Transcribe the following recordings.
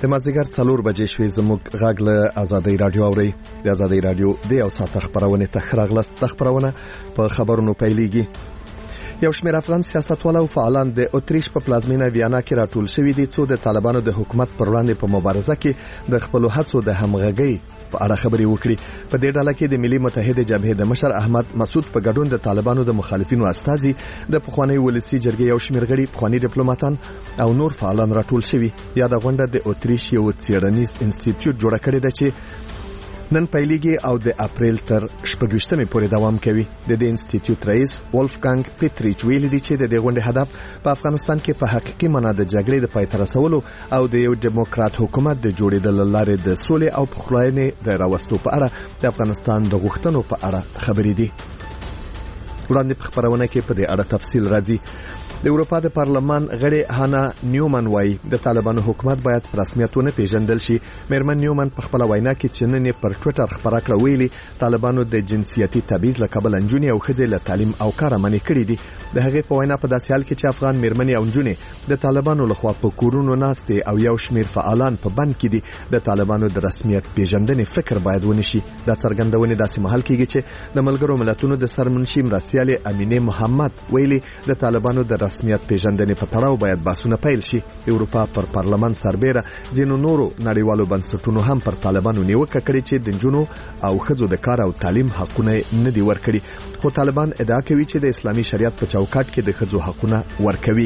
د مازدیګر 4 بجې شوې زموږ غږ له آزادۍ رادیو اوري. د آزادۍ رادیو د یو ساعت خبرونه تخراغلست خبرونه په خبرونو پیلېږي. یو شمېر افغان سیاستوال او فعالان د اتریش په پلازمینه ویانا کې راټول شوي دي څو د طالبانو د حکومت پر وړاندې په مبارزه کې د خپل هڅو د همغږۍ په اړه خبرې وکړي. په دې ډله کې د ملي متحده جبهې د مشر احمد مسعود په ګډون د طالبانو د مخالفینو استازي، د پخوانی ولسی جرګې یو شمېر غړي، پخوانی ډیپلوماټان او نور فعالان راټول شوي. یا د غونډه د اتریش یو څېړنیز انسټیټیوټ جوړ کړی دی چې نن پیلېږي او د اپریل تر 28مې پورې دوام کوي. د دې انسټیټیوټ رئیس ولفګانګ پیټریچ ویلي دی چې د دې غونډې هدف په افغانستان کې په حقیقي معنا د جګړې د پای ته رسولو او د یو ډیموکرات حکومت د جوړېدل لارې د سولې او پخلاینې د راوستو په اړه د افغانستان د غوښتنو په اړه خبرې دي. وړاندې په خبرونه کې په دې اړه تفصیل راځي. د اروپا د پارلمان غړي هانا نیومن وايي د طالبانو حکومت باید په رسمیتونه پیژندل شي. مېرمن نیومن په خپل وینا کې چې نن پر ټوئیټر خبره کړې ویلي طالبانو د جنسیتي تبعیض له کبل انجونې او ښځې له تعلیم او کار منع کړې دي. د هغې په وینا په داسې حال کې چې افغان مېرمنې او انجونې د طالبانو لخوا په کورونو ناستې او یو شمېر فعالان په بند کې دي، د طالبانو د رسمیت پیژندنې فکر باید ونشي. دا څرګندونه داسې مهال کېږي چې د ملګرو ملتونو د سرمنشي مرستیالې امینه محمد ویلي د طالبانو د رسمیت پیژندنې په تړاو باید بحثونه پیل شي. اروپا پر پارلمان سربېره ځینو نورو نړیوالو بنسټونو هم پر طالبانو نیوکه کړې چې د نجونو او ښځو د کار او تعلیم حقونه نه دي ورکړي، خو طالبان ادعا کوي چې د اسلامي شریعت په چوکاټ کې د ښځو حقونه ورکوي.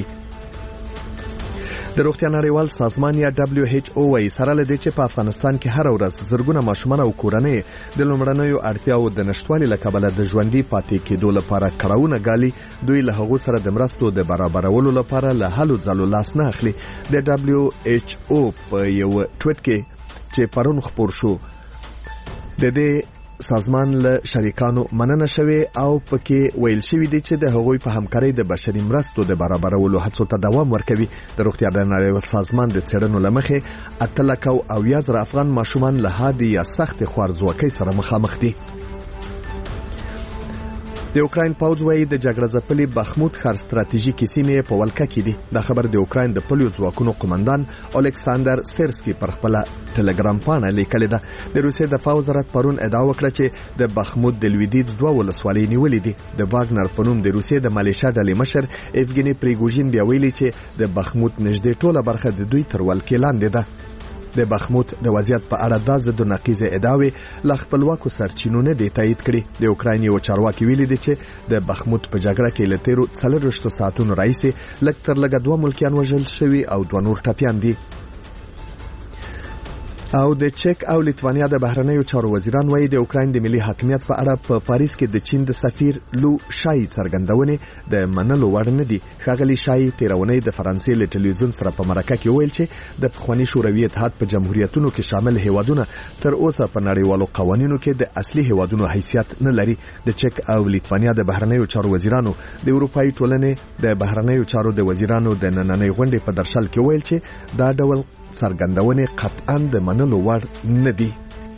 د روغتیا نړیوال سازمان یا WHO وايي سره لدې چې په افغانستان کې هر ورځ زرګونه ماشومان او کورنۍ د لومړنیو اړتیاو د نشټوالي لکبله د ژوندۍ پاتې کېدو لپاره کړهونه غالي، دوی له هغو سره د مرستو د برابرولو لپاره له هلو ځلو لاس نه اخلي. د WHO په یو ټویټ کې چې پرون خبر شو د دې سازمان له شریکانو مننه شوه او پکې ویل شوی دی چې د هغوی په همکارۍ د بشري مرستو د برابرولو هڅو ته دوام ورکوي. د روغتیا نړیوال سازمان د څېړنو لمخې 8,000 افغان ماشومان له حادي یا سخت خوارځواکۍ سره مخامخ دي. د اوکراین پوځ وايي د جګړه ځپلي بخموت ښار ستراتیژیکي سیمې په ولکه کې دي. دا خبر د اوکراین د پلیو ځواکونو قومندان الکساندر سیرسکي پر خپل ټلګرام پاڼه لیکلې ده. د روسیې دفاع وزارت پرون ادعا وکړه چې د بخموت د لویدیځ 2 ولسوالۍ نیولې دي. د واګنر په نوم د روسیې د مالیشا ډلې مشر ایفګنی پریګوژین بیا ویلي چې د بخموت نږدې ټوله برخه د دوی تر ولکې لاندې ده. د بخموت د وضعیت په اړه د ضد نقیزه ادعاوې ل خپلواکو سرچینو نه دی تایید کړي. د اوکراین یو چارواکي ویلي دی چې د بخموت په جګړه کې له 13 ساعتونو راځي لږ تر لږه 2 ملکیان وژل شوي او 2 نور ټپیان دي. او د چک او لیتوانیا د بهرنیو چارو وزیران وایي د اوکراین د ملي حاکمیت په اړه په پاریس کې د چین د سفیر لو شای څرګندونه د منلو وړ نه دي. ښاغلي شای تیرونی د فرانسې له ټلویزیون سره په مرکه کې ویل چې د پخوانی شوروي اتحاد په جمهوریتونو کې شامل هیوادونه تر اوسه په نړیوالو قوانینو کې د اصلي هیوادونو حیثیت نه لري. د چک او لیتوانیا د بهرنیو چارو وزیرانو د اروپאי ټولنې د بهرنیو چارو د وزیرانو د نننۍ غونډې په درشل کې ویل چې دا ډول څرګندونه قطعاً د منلو وړ نه دي.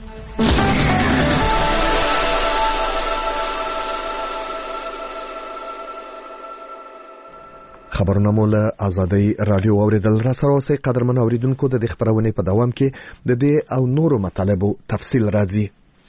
خبرونه مو له آزادۍ رادیو اوریدل. را سره اوسئ قدرمن اوریدونکو. د خبرونه په دوام کې د دې او نورو مطالبو تفصیل راځي.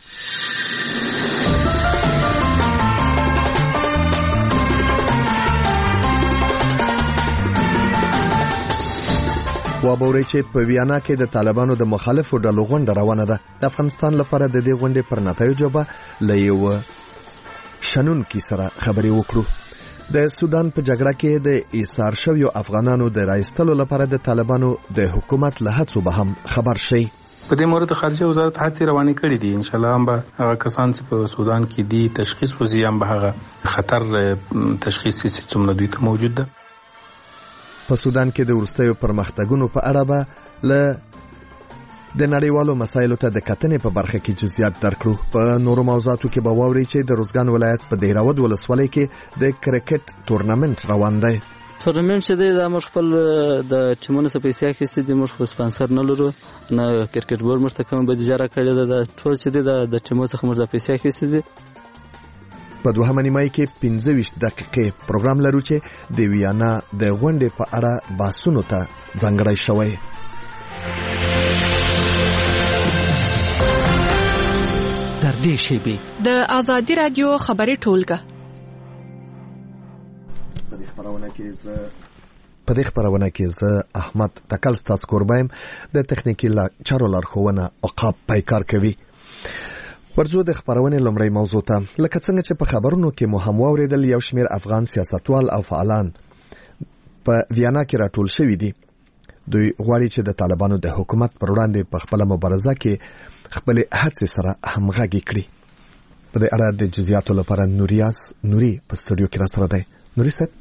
وابوري چې په ویانا کې د طالبانو د مخالفو ډلو غونډه روانه ده. د افغانستان لپاره د دې غونډې پر نتایجو به له یو شنونکي سره خبرې وکړو. د سودان په جګړه کې د ایثار شویو افغانانو د راایستلو لپاره د طالبانو د حکومت له هڅو به هم خبر شي. په دې مورد خارجه وزارت هڅې روانې کړې دي. ان شاء الله هم به هغه کسان چې په سودان کې دي تشخیص وزي هم به هغه خطر تشخیصي څومره دوی ته موجود ده. په سودان کې د ورستیو پرمختګونو په اړه به له د نړیوالو مسایلو ته د کتنې په برخه کې جزئیات درکړو. په نورو موضوعاتو کې به واوري چې د روزګان ولایت په دیراود ولسوالۍ کې د کرکټ تورنمنت روان دی. تورنمنت چې دی دا موږ خپل د ټیمونو څخه پیسې اخیستې دي. موږ خو سپانسر نه لرو، نه کرکټ بورډ موږ ته کوم بودیجه راکړې ده. ټول چې دی د ټیمونو څخه موږ د پیسې اخیستې دي. په دوهمه نیمه کې 15 دقیقې پروګرام لرو چې د ویانا د غونډې په اړه بحثونو ته ځانګړی شوی. نږدې شي. د آزادي رادیو خبري ټولګه په دې خبرونه کې زه احمد تکل ستاسو کوربایم د تخنیکی چارو لارښوونه عقاب پایکار کوي. ورزو د خبرونه لومړی موضوع ته لکه څنګه چې په خبرونو کې مو هم واوریدل یو شمېر افغان سیاستوال او فعالان په ویانا کې راټول شوي دي. دوی غواړي چې د طالبانو د حکومت پر وړاندې په خپل مبارزه کې خپل هڅې سره همغږي کړي. په دې اړه د جزئیاتو لپاره نوري په استودیو کې را سره دی. نوري صاحب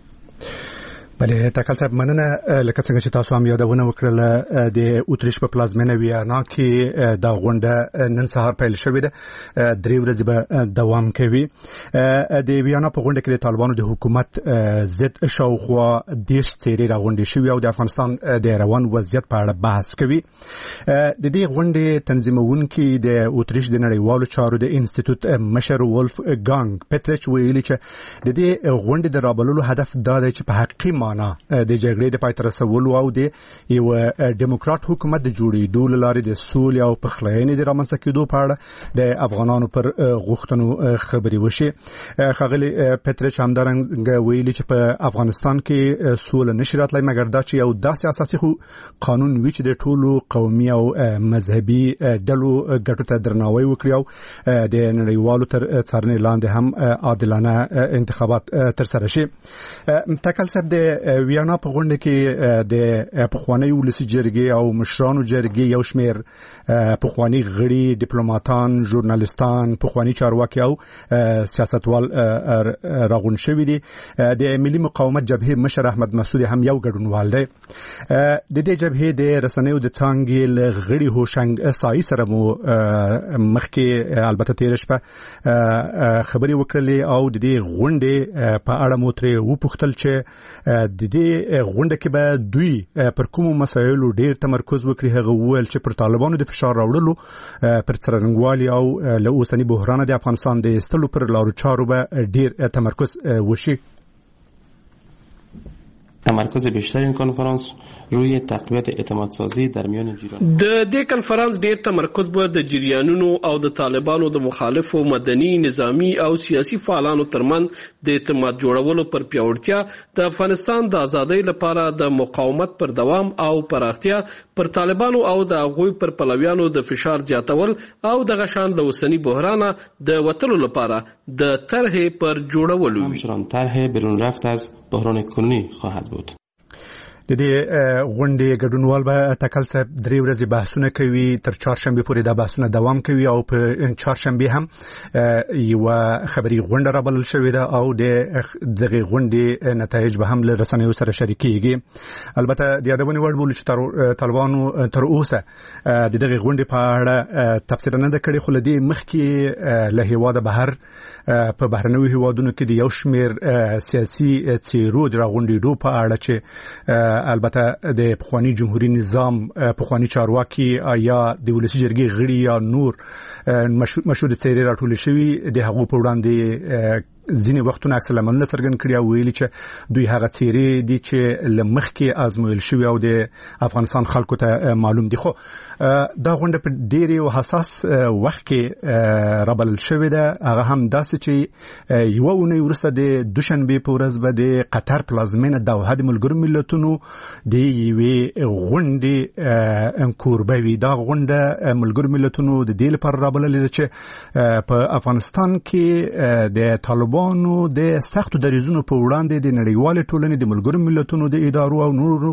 بله تکل صاحب مننه. لکه څنګه چې تاسو هم یادونه وکړه د اوتریش په پلازمینه ویانا کې دا غونډه نن سهار پیل شوې ده، 3 ورځې به دوام کوي. د ویانا په غونډه کې د طالبانو د حکومت ضد شاوخوا 10 څیرې راغونډې شوې او د افغانستان د روان وضعیت په اړه بحث کوي. د دې غونډې تنظیمونکي د اوتریش د نړیوالو چارو د انسټیټیوټ مشر ولف ګانګ پټرچ ویلي چې د دې غونډې د رابللو هدف دا دی چې په حقیقي د جګړې د پای ته رسولو او د یو ډیموکرات حکومت د جوړېدو لپاره د سولې او پخلاینې د رامنځته کېدو په اړه د افغانانو پر غوښتنو خبرې وشي. ښاغلي پټرچ همدارنګه ویلي چې په افغانستان کې سوله نشي راتلای مګر دا چې یو داسې اساسي قانون وي چې د ټولو قومي او مذهبي ډلو ګټو ته درناوی وکړي او د نړیوالو تر څارنې لاندې هم عادلانه انتخابات ترسره شي. تکل صاحب د ویانا په غونډه کې د پخوانی ولسی جرګې او مشرانو جرګې یو شمېر پخوانی غړي، ډیپلوماټان، ژورنالیستان، پخوانی چارواکي او سیاستوال راغون شوي دي. د ملي مقاومت جبهه مشر احمد مسعود هم یو ګډونوال دی. د دې جبهه د رسنیو د څانګې غړي هوشنګ سای سره مو مخکې البته تیر شپه خبري وکړلې او د دې غونډې په اړه مو ترې وپوښتل چې د دې غونډه کې به دوی پر کومو مسایلو ډیر تمرکز وکړي. هغه وویل چې پر طالبانو د فشار راوړلو پر څرنګوالي او له اوسنی بحران د افغانستان د استلو پر لارو چارو به ډیر تمرکز وشي. تمرکز بیشتر این کنفرانس روی تقویت اعتماد سازی در میان جریان د دې کنفرانس ډیر تمرکز به د جریانونو او د طالبانو د مخالفو مدني، نظامی او سیاسي فعالانو ترمن د اعتماد جوړولو پر پیاوړتیا، د افغانستان د ازادۍ لپاره د مقاومت پر دوام او پراختیا، پر طالبانو او د غوی پر پلویانو د فشار زیاتول او د غشان د وسنی بحران د وټلو لپاره د طرح پر جوړولو. همچنان طرح بیرون رفت از بحران کنونی خواهد بود. د دې غونډې ګډونوال به تکل صاحب 3 ورځې بحثونه کوي، تر چهارشنبه پورې دا بحثونه دوام کوي او په چهارشنبه هم یو خبري غونډه رابلل شوې ده او دغه غونډې نتایج به هم له رسنیو سره شریکيږي. البته د یادونه وړ بول چې طالبانو تر اوسه د دغه غونډې په اړه تفسیر نه ده کړې، خو له دې مخکې له هیواده بهر په بهرنیو هیوادونو کې د یو شمېر سیاسي څیرو د غونډېدو په اړه چې البته د پخوانی جمهوریت نظام پخوانی چارواکي یا د ولسی جرګې غړي یا نور مشهور څیرې راټول شوي د هغو په وړاندې ځینې وختونه عکس العملونه څرګند کړي او ویلي چې دوی هغه څیرې دي چې لمخکې آزمویل شوي او د افغانستان خلکو ته معلوم دي. خو دا غونډه په ډېر یو حساس وخت کې رابلل شوې ده. هغه هم داسې چې یو اونۍ وروسته د دوشنبه په ورځ به د قطر پلازمینه دوحه د ملګرو ملتونو د یوې غونډې کوربه وي. دا غونډه ملګرو ملتونو د دې لپاره رابللې ده چې په افغانستان کې د طالبانو د سختو دریځونو په وړاندې د نړیوال ټولنې د ملګرو ملتونو د ادارو او نورو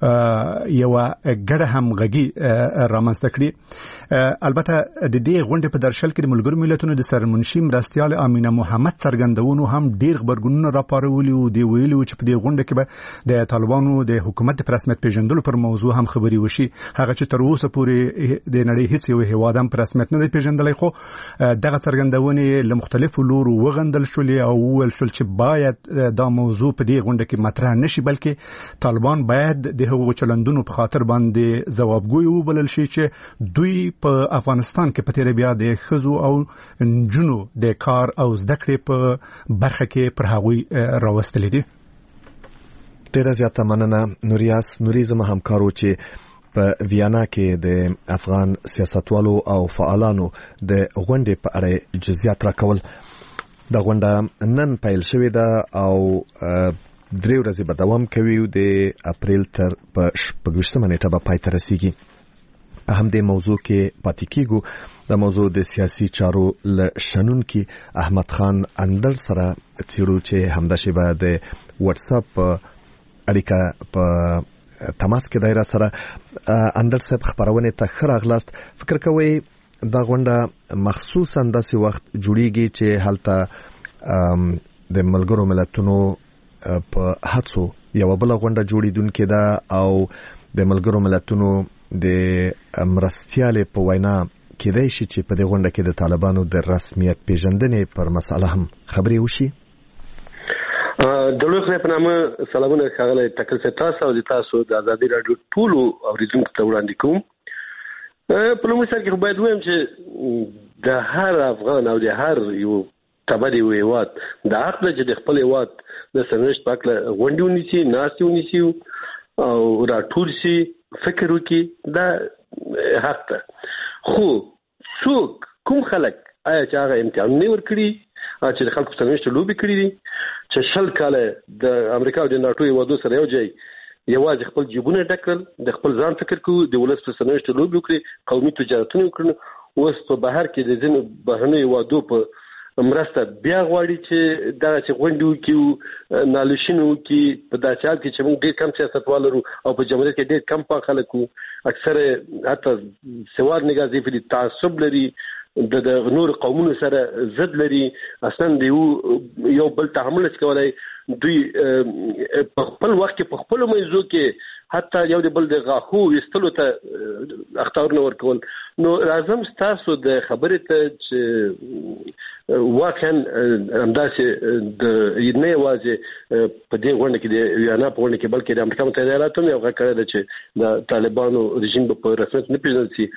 یو ګډه همغږي رامنځته کړي. البته د دې غونډې په درشل کې د ملګرو ملتونو د سرمنشي مرستیال امینه محمد څرګندونو هم ډیر خبرګونونه راپارولي او دی ویلي چې په دې غونډه کې به د طالبانو د حکومت د رسمیت پیژندلو پر موضوع هم خبري وشي. هغه چې تر اوسه پورې د نړۍ هیڅ یو هیواد هم پر رسمیت نه دی پیژندلای، خو دغه څرګندونې له مختلفو لورو وغندل شولې او ول شول چې باید دا موضوع په دې غونډه کې مطرح نشي، بلکې طالبان باید د هغو چلندونو په خاطر باندې ځوابګوی وبلل شي چې دوی په افغانستان کې په تیر بیا د خزو او نجونو د کار او زده کړې په برخه کې پر هغوی راوستل دي. ډیره زیاته مننه نوریاس نوریزم همکارو چې په ویانا کې د افغان سیاستوالو او فعالانو د غونډې په اړه جزئیات راکول. د غونډه نن پیل شوې ده او 3 ورځې به دوام کوي او د اپریل تر 25 نیټه به پای ته رسیږي. په همدې موضوع کې پاتې کیږو. د موضوع د سیاسي چارو له شنونکي احمد خان اندر سره چیرو چې همداشي به د واتس اپ اړیکه په تماس کې دایره سره. اندر صاحب خبرونه ته خراغلاست. فکر کوي دا غونډه مخصوصا داسې وخت جوړیږي چې هلته د ملګرو ملتونو په هڅو یو بل غونډه جوړیدونکې ده او د ملګرو ملتونو د مرستياله په وینا کېدای شي چې په دې غونډه کې د طالبانو د رسمیت پیژندنې پر مسله هم خبرې وشي. دلوخ په نامه سلامونه ښاغلی ټکل تاسو او تاسو د ازادي رادیو ټول اوریدونکو ته وړاندې کوم. په لومړي سر کې باید وایم چې د هر افغان او د هر یو تبعي هیواد د حق دی چې د خپل هیواد د سرنوشت په اړه غونډې ونیسي، ناستې ونیسي او راټول شي، فکر وکړي. دا حق ده. خو څوک کوم خلک آیا چې هغه امتحان نه ورکړي چې د خلکو سرنوشت لوبي کړی دي چې 20 کاله د امریکا او د ناتو هیوادو سره یو ځای یوازې خپل جیبونه ډکل، د خپل ځان فکر کوو، د ولس په سرنوشت لوبي وکړي، قومي تجارتونه وکړي. اوس په بهر کې د ځینو بهرنیو هیوادو په مرسته بیا غواړي چې دا چې غونډې وکړي، نالوشینه وکړي. په داسې حال کې چې موږ ډېر کم سیاستوال لرو او په جمهوریت کې ډېر کم خلک وو، اکثره حتی سوار نگاه زیفي تعصب لري، د نور قومونو سره ضد لري، اصلا د یو بل تحمل کولای. دوی په خپل وخت کې په خپل موضوع کې حتی یو د بل د غاخو استلو ته اختیار نه ورکول. نو لازم تاسو د خبرې ته چې واقعا همداسې د نه یوازې په دې غونډه کې د ویانا په غونډه کې بلکې د امریکا متحده ایالاتو هم یو غږ کړی دی چې د طالبانو رژیم په رسمیت نه پیژندل شي.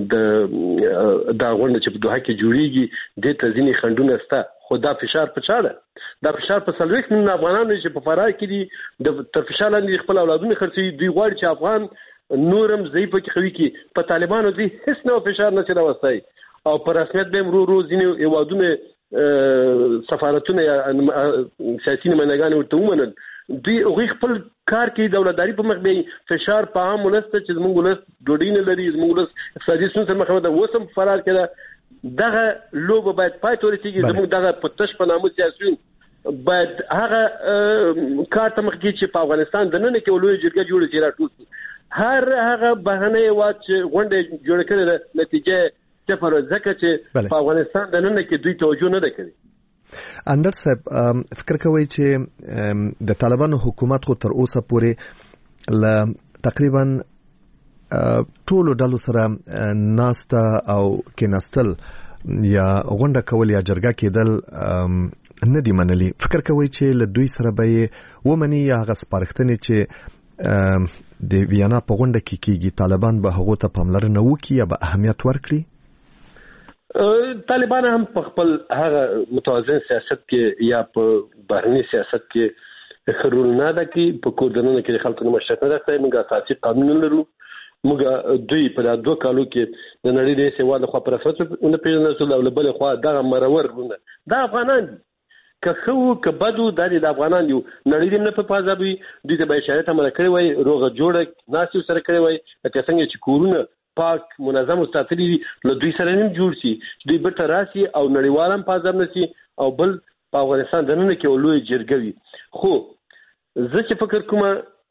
دا غونډه چې په دوحه کې جوړیږي د تزینی خندونه ستا، خو دا فشار په چا ده؟ دا فشار په 40 میلیون افغانانو چې په فرار کې دي د تر فشار لاندې خپل اولادونه خرڅوي. دوی غواړي چې افغان نورم ضعیف کې خوي کې په طالبانو دي هیڅ نو فشار نه چلا وستای او پر رسمیت به مرو ځینې هیوادونه سفارتونه یا سیاسي نمائندګان ورته ومنل. دوی خپل کار کې دولتداري په مخ به فشار په عام ولسته چې زموږ ولس ډوډۍ نه لري، زموږ ولس اقتصادي ستونزې مخ ته وسم فرار کړه. دغه لوبه باید پای ته ورسیږي. زموږ دغه پتش په نامه سیاسيون باید هغه کار ته مخ کې چې په افغانستان د نن کې ولوي جرګه جوړه شي راټول شي. هر هغه بهانه واچ غونډه جوړ کړي نتیجه صفر ځکه چې په افغانستان د نن کې دوی توجه نه کوي. اندر صاحب فکر کوي چې د طالبانو حکومت خو تر اوسه پورې ل تقریبا ټولو ډلو سره ناستا او کېناستل یا غونډه کول یا جرګه کېدل نه دی منلي. فکر کوي چې له دوی سره به ومني یا هغه سپارښتنې چې د ویانا په غونډه کې کیږي طالبان به هغه ته پاملرنه وکړي یا به اهمیت ورکړي؟ طالبان هم په خپل هغه متوازن سیاست کې یا په بهرني سیاست کې خرول نه ده کې په کوردنونو کې خلکو نه مشرف نه ده. موږ اساسي قانون لرو. موږ دوی په 2 کالو کې د نړۍ د سیواد خو پر اساس نه پیژنل او بل خو دغه مرور ونه دا افغانان که خو که بدو د افغانان یو نړۍ دې نه په پازابي دوی د بشریت عمل کړی وای، روغه جوړه ناسو سره کړی وای، که څنګه چې کورونه پاک منظم ساتلي له دوی سره نه جوړ شي، دوی به راسي او نړیوالم پازاب نشي او بل په افغانستان د نن کې ولوي جرګوي. خو زه چې فکر کوم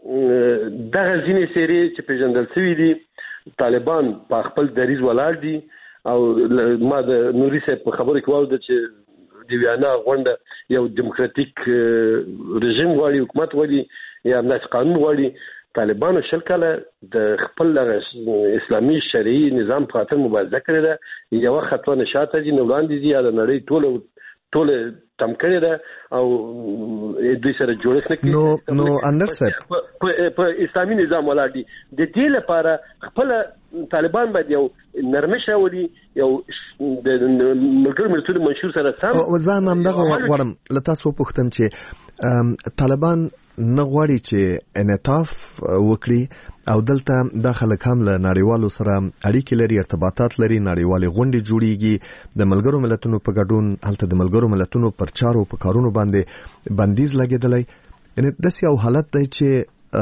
دغه ځینې سری چې پیژندل شوی دي طالبان په خپل دریز ولاړ دي او ما د نوري صاحب په خبرو کې واورد چې د ویانا غونډه یو دیموکراتیک رژیم غواړي، حکومت غواړي یا امنیت قانون غواړي. طالبانو 20 کاله د خپل اسلامي شرعي نظام په خاطر مبارزه کړې ده. یو خطوه نشاته دي، نو وړاندې دي د نړۍ ټول تم کړی ده او دوی سره جوړښت نه کوي. نو اندر صاحب په اسلامي نظام ولاړ دي. د دې لپاره خپل طالبان باید یو نرمش راولي، یو د ملګرو ملتونو منشور سره سم. ځان هم دغه وړم لته سو پوښتم چې طالبان نه غواړي چې انعطاف وکړي او دلته د خلک هم له نړیوالو سره اړیکې لري، ارتباطات لري، نړیوالې غونډې جوړیږي، د ملګرو ملتونو په ګډون هلته د ملګرو ملتونو پر چارو په کارونو باندې بندیز لګیدلی. یعنی داسې یو حالت دی چې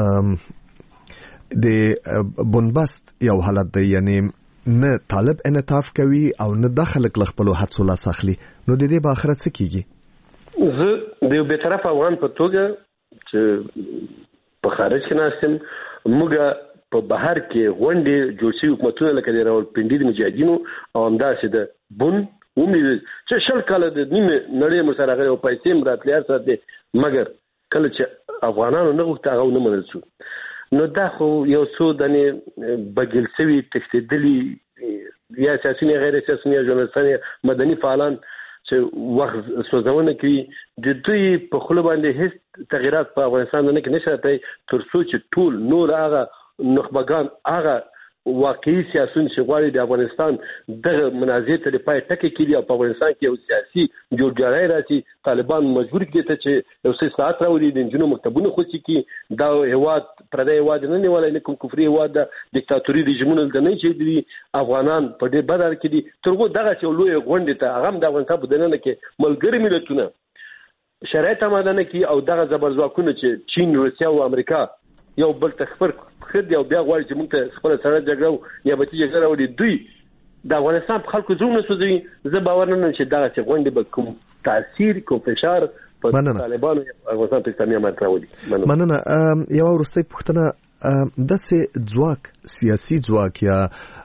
د بنبست یو حالت دی، یعنی نه طالب انعطاف کوي او نه د خلک له خپلو هڅو لاس اخلي. نو د دې په آخرت څه کیږي؟ زه د یو بیطرف افغان په توګه چې په خارج کې ناستم، موږ په بهر کې غونډې جوړ شوي حکومتونه لکه د راولپنډي د مجاهدینو او همداسې د بن ومې چې 20 کاله د نیمه نړۍ مو سره غوښتي او پیسې هم راتلې هر څه دي، مګر کله چې افغانانو نه غوښته هغه نه منل شو. نو دا خو یو څو دنې بګل سوي تښتېدلي یا سیاسي نه غیر سیاسي یا ژورنالستان مدني فعالان چې وخت سوځونه کوي، د دوی په خله باندې هیڅ تغیرات په افغانستان نه کې نشته تر څو چې ټول نور هغه نخبگان هغه واقعي سیاسيون چې غواړي د افغانستان د منازعې ته پای ټکی کړي او په افغانستان کې یو سیاسي جوړجاړی راشي. طالبان مجبور کړي ته چې یو څه ساعت راوړي د جنونو مکتبونو خوشي کی دا هواد پردې هواد نه نیولای نه کوم کفري هواد د دیکتاتوري رژیمونو د نه چې دي افغانان په دې بدر کې دي. ترغه دغه چې لوی غونډه ته هغه د افغانستان په دننه کې ملګری ملتونه شرایط آماده کی او دغه زبرځواکونه چې چین، روسیا او امریکا یو بل تخبر خد یو بیا غواړي چې موږ ته خپل سره جګړه یا به جګړه وړي. دوی د افغانستان په خلکو زړه سوځي. زه باور نه لرم چې دغه چې غونډه به کوم تاثیر کوم فشار په طالبانو افغانستان په اسلامي امارت راوړي. مننه. یو ورسته پوښتنه، داسې ځواک، سیاسي ځواک یا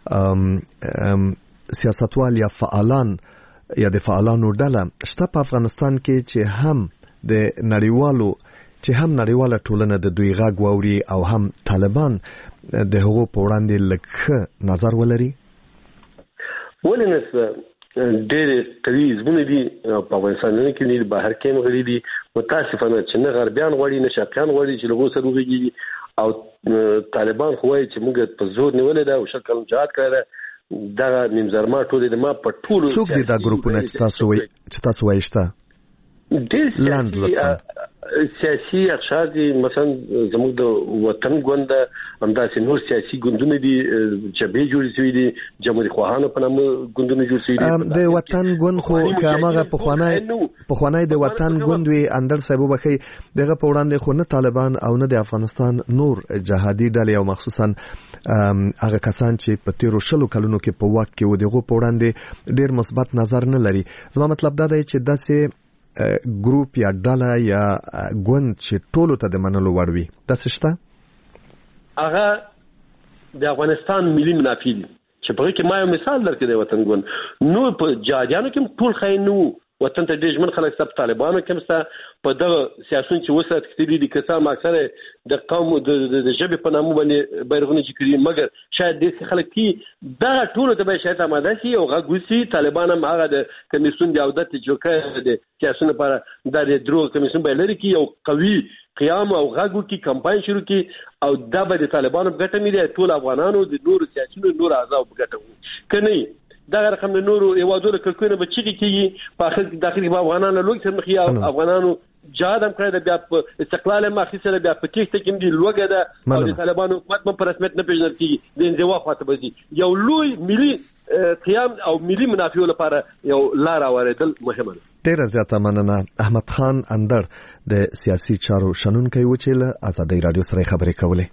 سیاستوال یا فعالان یا د فعالانو ډله شته په افغانستان کې چې هم د نړیوالو نړیواله ټولنه د دوی غږ واوري او هم طالبان د هغو په وړاندې لکه نظر ولري؟ ولې نه ډېر قوي ځمونه دي په افغانستان کې نه بهر کې مغلي دي. متاسفانه چې نه غربیان غواړي نه شرقیان غواړي چې لغو سره وګړي او طالبان خو وايي چې موږ په زور نیولې ده او شکل جهاد کړی ده. دا نیمزرما ټول د ما په ټولو څوک دي دا ګروپونه چې تاسو وایي شته؟ ډېر سیاسي اقشار دي، مثلا زموږ د وطن ګوند همداسې نور سیاسي ګوندونه دي، جبهې جوړې شوي دي، جمهوریت خواهانو په نامه ګوندونه جوړ شوي دي. د وطن ګوند خو که هغه پخوانی د وطن ګوند وي اندر صاحب وبخي دغه په وړاندې خو نه طالبان او نه د افغانستان نور جهادي ډلې او مخصوصا هغه کسان چې په 13 کلونو کې په واک کې و دغه په وړاندې ډیر مثبت نظر نه لري. زما مطلب دا دی چې داسې ګروپ یا ډله یا ګوند چې ټولو ته د منلو وړ وي داسې شته؟ هغه د افغانستان ملي منافع دي چې په کې ما یو مثال درکړم د وطن ګوند. نو په جاجانو کې ټول خاين نو وطن ته ډېر ژمن خلک سب طالبانو کې مسته په دغه سیاسيون چې وسه تکتیری دي کسان اکثره د قوم د ژبې په نامه باندې بیرغونه جوړي، مګر شاید د خلک کې دا ټول ته به شاید آماده شي او غوسی طالبان هم هغه د کمیسیون د عودت جوړه د سیاسيون لپاره د درو کمیسیون به لري کې یو قوي قیام او غاګو کې کمپاین شروع کی او دا به د طالبانو په ګټه ملي ټول افغانانو د نور سیاسيونو نور اعضاء په ګټه کني. دا رقم نورو یوادو کلکونه به چیږي کیږي په اخر داخلي په افغانانو لوګ سره مخیا افغانانو جهاد هم کړی د بیا په استقلال مخې سره بیا په کېشته کې دی لوګه ده او د طالبانو حکومت په رسمیت نه پیژندل کیږي د انزوا خاطر بزي یو لوی ملي قیام او ملي منافع لپاره یو لار اوریدل مهمه ده. ډیر زیاته مننه. احمد خان اندر د سیاسي چارو شنونکي و چې له آزادۍ رادیو سره خبرې کولې.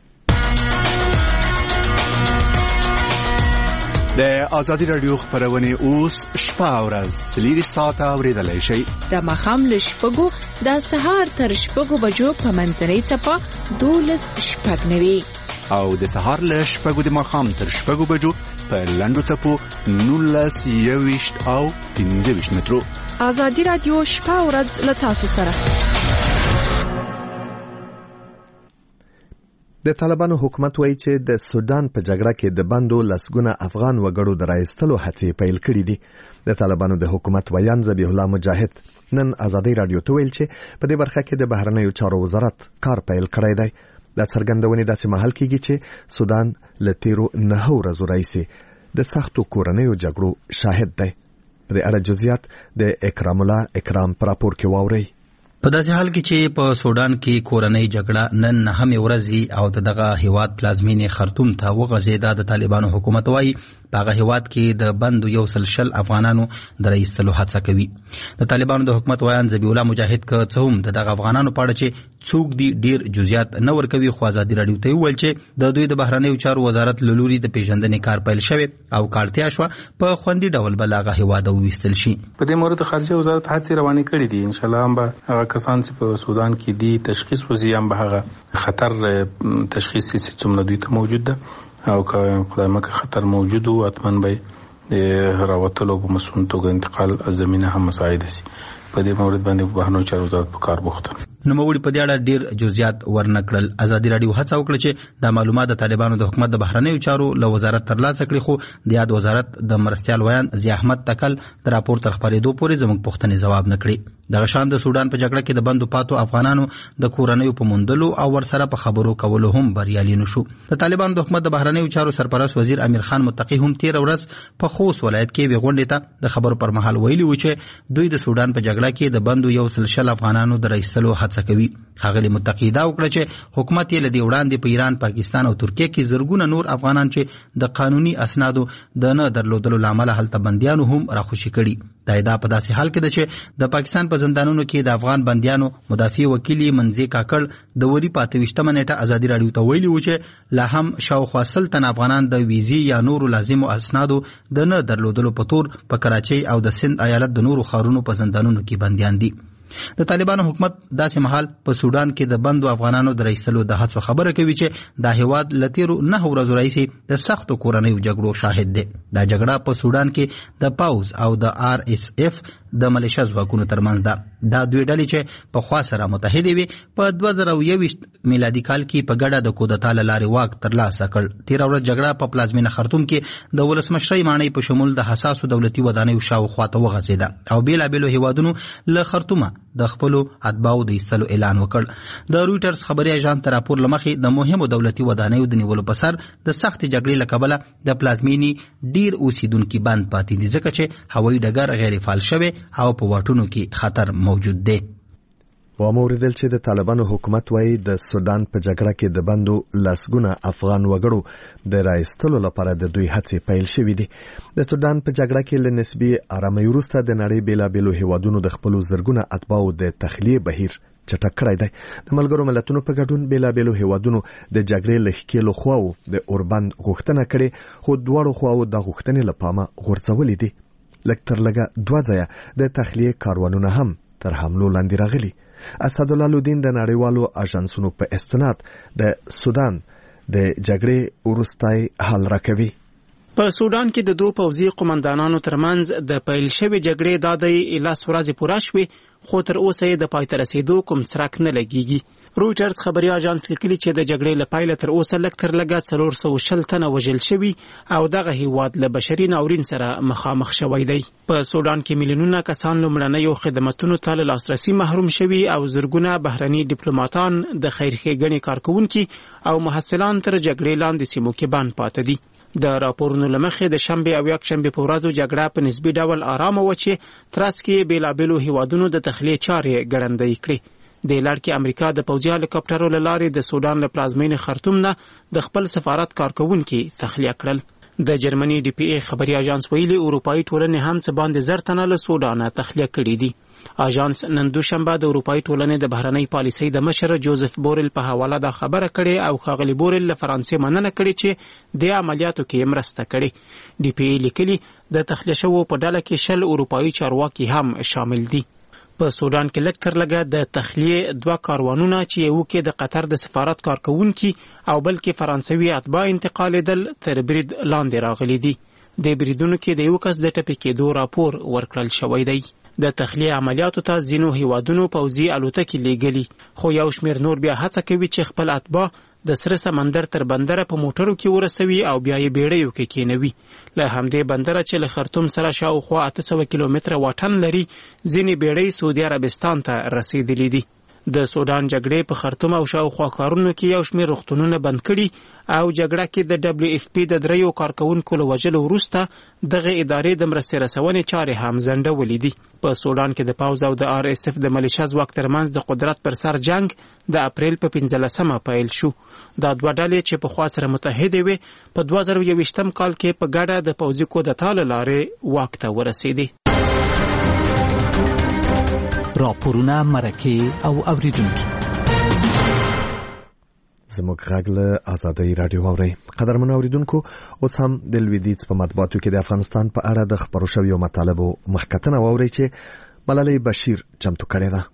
د آزادی رادیو خبرونه اوس شپه او ورځ 3 ساعته اوریدلای شئ. د مخام له شپږو د سهار تر شپږو بجو په منځنۍ چپه 12:09 او د سهار له شپږو د مخام تر شپږو بجو په لندو چپو 19:20 او 15 مترو. آزادی رادیو شپه او ورځ له تاسو سره. د طالبانو حکومت وایي چې د سودان په جګړه کې د بندو لسګونه افغان وګړو د راایستلو هڅې پیل کړې دي. د طالبانو د حکومت ویان ذبیح الله مجاهد نن آزادۍ رادیو ته ویل چې په دې برخه کې د بهرنیو چارو وزارت کار پیل کړی دی. د څرګندونې داسې مهال کېږي چې سودان له 9 ورځو راهیسې د سختو کورنیو جګړو شاهد دی. په دې اړه جزئیات د اکرام الله اکرام پر راپور کې واوري. په داسې حال کې چې په سودان کې کورنۍ جګړه نن 9 ورځې او دغه هیواد پلازمینې خرطوم ته وغځېده، د طالبانو حکومت وایي په هغه هیواد کې د بندو 100 افغانانو د رئیسلو هڅه کوي. د طالبانو د حکومت وایان ذبیح الله مجاهد که څه هم دغه افغانانو په اړه چې څوک دي ډیر جزئیات نه ورکوي، خو ازادي راډیو ته ویل چې د دوی د بهرنیو چارو وزارت له لوري د پیژندنې کار پیل شوی او کارتیا شو په خوندي ډول بل هغه هیواد وویستل شي. په دې مورد خارجه وزارت هڅې روانې کړې دي، ان شاء الله هم به هغه کسان چې په سودان کې دي تشخیص وزي هم به هغه خطر تشخیص چې څومره دوی ته موجود ده او که خدای مکه خطر موجود و حتما به د راوتلو په مسؤل توګه انتقال زمينه هم مساعد شي. په دې مورد باندې په بهرنیو چارو وزارت په کار بوخت. نوموړي په دې اړه ډیر جزئیات ورنکړل. ازادي راډیو هڅه وکړه چې دا معلومات د طالبانو د حکومت د بهرنیو چارو له وزارت ترلاسه کړي، خو د یاد وزارت د مرستيال ویان ضیاء احمد تکل د راپور تر خبرېدو پورې زموږ پوښتنې ځواب نه کړي. دغه شان د سودان په جګړه کې د بندو پاتو افغانانو د کورنیو په موندلو او ورسره په خبرو کولو هم بریالي نشو. د طالبانو د حکومت د بهرنیو چارو سرپرست وزیر امیر خان متقی هم 13 ورځ په خوست ولایت کې وغونډې ته د خبرو پر مهال ویلي و چې دوی د سودان په جګړه کې د بندو 100 افغانانو د رئیسلو هڅه کوي. ښاغلي متقی دا وکړه چې حکومت یې لدی وړاندې په ایران، پاکستان او ترکیه کې زرګونه نور افغانان چې د قانوني اسنادو د نه درلودلو لامل هلته بنديانو هم راخوشي کړي. دا ادعا په داسې حال کې ده چې د پاکستان په زندانونو کې د افغان بنديانو مدافع وکیل منځي کاکړ د وری 25 نیټه ازادي راډیو ته ویلي و چې لا هم شاوخوا 100 تن افغانان د ویزي یا نورو لازمو اسنادو د نه درلودلو په تور په کراچۍ او د سند ایالت د نورو ښارونو په زندانونو کې بنديان دي. د طالبانو حکومت داسې مهال په سودان کې د بندو افغانانو د رئیسلو د هڅو خبره کوي چې دا هیواد لتیرو 9 ورځو راځي د سختو کورنیو جګړو شاهد دی. دا جګړه په سودان کې د پاوز او د RSF د ملیشیا ځواکونو ترمنځ ده. دا دوی ډلې چې په خوا سره متحدې وي په 2021 میلادي کال کې په ګډه د کودتا له لارې واک ترلاسه کړ. 13 ورځ جګړه په پلازمینه خرطوم کې د ولسمشرۍ ماڼۍ په شمول د حساسو دولتي ودانیو شاوخوا ته وغځېده او بیلابېلو هیوادونو له خرطومه د خپلو اتباعو د ایستلو اعلان وکړ. د رویټرز خبري اژانس ته راپور لمخې د مهمو دولتي ودانیو د نیولو په سر د سخت جګړې له کبله د پلازمینې ډیر اوسیدونکو بند پاتې دي، ځکه چې هوایي ډګر غیر فعال شوی او په واټونو کې خطر موجود دی. وموردل چې د طالبانو حکومت وایي د سودان په جګړه کې د بندو لسګونه افغان وګړو د راایستلو لپاره د دوی هڅې پیل شوې دي. د سودان په جګړه کې له نسبي آرامۍ وروسته د نړۍ بیلابېلو هیوادونو د خپلو زرګونه اتباعو د تخلیې بهیر چټک کړی دی. د ملګرو ملتونو په ګډون بیلابېلو هیوادونو د جګړې له ښکېلو خواو د اوربند غوښتنه کړې، خو دواړو خواو د غوښتنې له پامه غورځولې دي. لږ تر لږه 2 ځایه د تخلیې کاروانونه هم تر حملو لاندې راغلي. اسدالله لودین د نړیوالو اژانسونو په استناد د سودان د جګړې وروستای حل راکوي. په سودان کې د 2 پوځي قومندانانو ترمنځ د پیل شوی جګړې د 10 ورځې پوره شوې، خو تر اوسه یې د پای ته رسیدو کوم څرک نه لګیږي. رویټرز خبري اژانس لیکلي چې د جګړې له پیله تر اوسه لږ تر لږه 420 تنه وژل شوي او دغه هیواد له بشري ناورین سره مخامخ شوی دی. په سودان کې میلیونونه کسان لومړنیو خدماتو ته له لاسرسي محروم شوي او زرګونه بهرني ډیپلوماټان د خیرښېګڼې کارکونکي او محصلان تر جګړې لاندې سیمو کې بند پاتې دي. د راپورونو لمخې د شنبه او یکشنبه په ورځو جګړه په نسبي ډول آرامه و چې ترڅ کې بیلابېلو هیوادونو د تخلیې چارې ګړندۍ کړې. د لړ کې امریکا د پوځي هلیکاپټرو له لارې د سودان له پلازمینې خرطوم نه د خپل سفارت کارکونکي تخلیه کړل. د جرمني DPA خبري اژانس ویلي اروپאי ټولنې هم څه باندې 10 تنه له سودان تخلیه کړي دي. اژانس نن دوشنبه د اروپאי ټولنې د بهرنۍ پالیسۍ د مشر جوزف بورل په حواله د خبره کړي او خاغلی بورل له فرانسې مننه کړي چې د عملیاتو کې مرسته کړي. DPA لیکلي د تخلیه شوو په ډله کې 10 اروپאי چارواکي هم شامل دي. په سودان کې لږ تر لږه د تخلیې 2 کاروانونه چې یو کې د قطر د سفارت کارکونکي او بل کې فرانسوي اتباع انتقالېدل تر برید لاندې راغلي دي. د بریدونو کې د یو کس د ټپي کېدو راپور ورکړل شوی دی. د تخلیې عملیاتو ته ځینو هیوادونو پوځي الوتکې لیږلي، خو یو شمېر نور بیا هڅه کوي چې خپل اتباع د سره سمندر تر بندره په موټرو کې ورسوي او بیا یې بیړیو کې کېنوي. له همدې بندره چې له خرطوم سره شاوخوا 800 کیلومتره واټن لري، ځینې بیړۍ سعودي عربستان ته رسیدلې دي. د سودان جګړې په خرطوم او شاوخوا ښارونو کې یو شمېر روغتونونه بند کړي او جګړه کې د WFP د 3 کارکونکو له وژلو وروسته دغه ادارې د مرستې رسونې چارې هم ځنډولې دي. په سودان کې د پاوز او د RSF د ملیشیا ځواک ترمنځ د قدرت پر سر جنگ د اپریل په 15مه پیل شو. دا دوه ډلې چې په خوا سره متحدې وي په 2021م کال کې په ګډه د پوځي کودتا له لارې واک ته ورسېدې. راپورونه مرکه او اوریدونکو زموږ غږ له آزادۍ رادیو اوري. قدرمن اوریدونکو اوس هم د لویدیځ په مطبوعاتو کې د افغانستان په اړه د خبرو شویو مطالبو مخکتنه واوري چې ملالۍ بشیر چمتو کړې ده.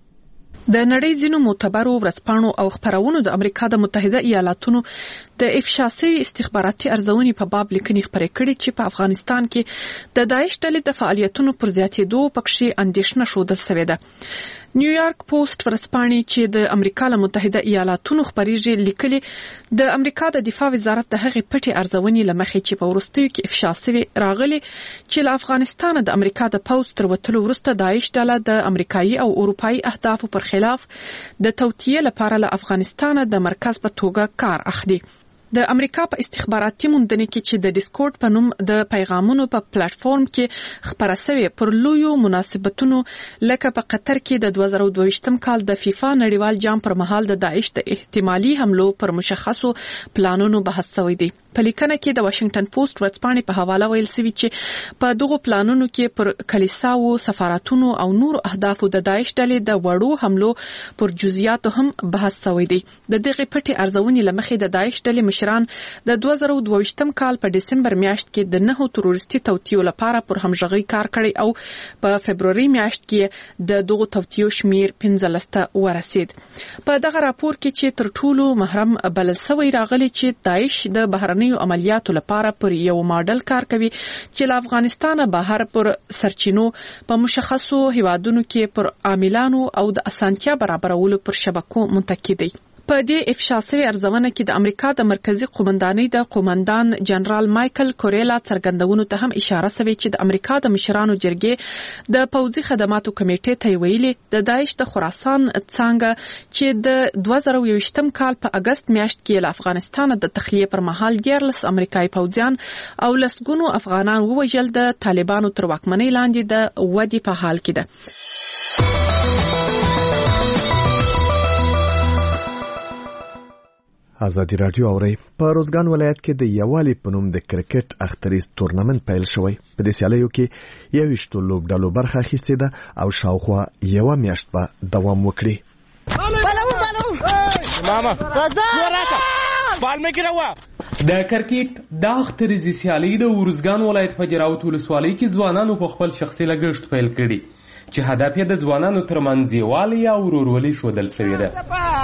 د نړۍ ځینو معتبرو ورځپاڼو او خبرونو د امریکا د متحده ایالاتونو د افشا شوي استخباراتي ارزونې په باب لیکنې خپرې کړې چې په افغانستان کې د داعش ډلې د فعالیتونو پر زیاتېدو پکې اندېښنه ښودل شوې ده. نیویارک پوسټ ورځپاڼې چې د امریکا له متحده ایالاتونو خبرېږي لیکلي د امریکا د دفاع وزارت د هغې پټې ارزونې له مخې چې په وروستیو کې افشا شوي راغلي چې له افغانستان د امریکا د پوځ تر وتلو وروسته داعش ډله د امریکایي او اروپایي اهدافو پر خلاف د توطیې لپاره له افغانستان د مرکز په توګه کار اخلي. د امریکا په استخباراتي موندنې کې چې د ډیسکورډ په نوم د پیغامونو په پلیټ فارم کې خبره شوې پر لویو مناسبتونو لکه په قطر کې د 2022م کال د فیفا نړیوال جام پر مهال د داعش د احتمالي حملو پر مشخصو پلانونو بحث شوی دی. په لیکنه کې د واشنگټن پوسټ ورځپاڼې په حواله ویل شوی چې په دغه پلانونو کې پر کلیساو، سفارتونو او نور اهدافو د داعش ډلې د وړو حملو پر جزئیاتو هم بحث شوی دی. د دغه پټې ارزونې لمخې د داعش ډلې مشران د 2022م کال په دسمبر میاشت کې د 9 تروریستي توطیو لپاره پر همغږي کار کړی او په فبرवरी میاشت کې د دغه توطیو شمیر 15 ته ورسید. په دغه راپور کې چې تر ټولو محرم بلل شوی راغلی چې داعش د بهرنیو عملیاتو لپاره پر یو ماډل کار کوي چې له افغانستان بهر پر سرچینو په مشخصو هیوادونو کې پر عاملانو او د اسانتیا برابرولو پر شبکو منتقی دي. په دې افشا شوی ارزونه کې د امریکا د مرکزی قومندانۍ د قومندان جنرال مایکل کوریلا څرګندونو ته هم اشاره شوی چې د امریکا د مشرانو جرګې د پوځي خدماتو کمیټې ته ویلي د داعش د خراسان څنګه چې د 2021م کال په اگست میاشت کې له افغانستان د تخلیه پر مهال 14 امریکایي پوځیان او لسګونو افغانان ووژل د طالبانو تر واکمنۍ لاندې د ودی په حال کې ده. آزادی رادیو اوري. په روزګان ولایت کې د یوالي په نوم د کرکټ اختریز تورنمنت پیل شوی. په دې سیالیو کې 21 لوبډالو برخه اخیستې ده او شاوخوا یو میاشت به دوام وکړي. ماما راځه بال مې کړو. د کرکټ د اختریز سیالي د روزګان ولایت په جراوت ولسوالۍ کې ځوانانو په خپل شخصي لګښت پیل کړي چې هدف یې د ځوانانو ترمنځ یووالی او ورورولي ښودل شوې ده.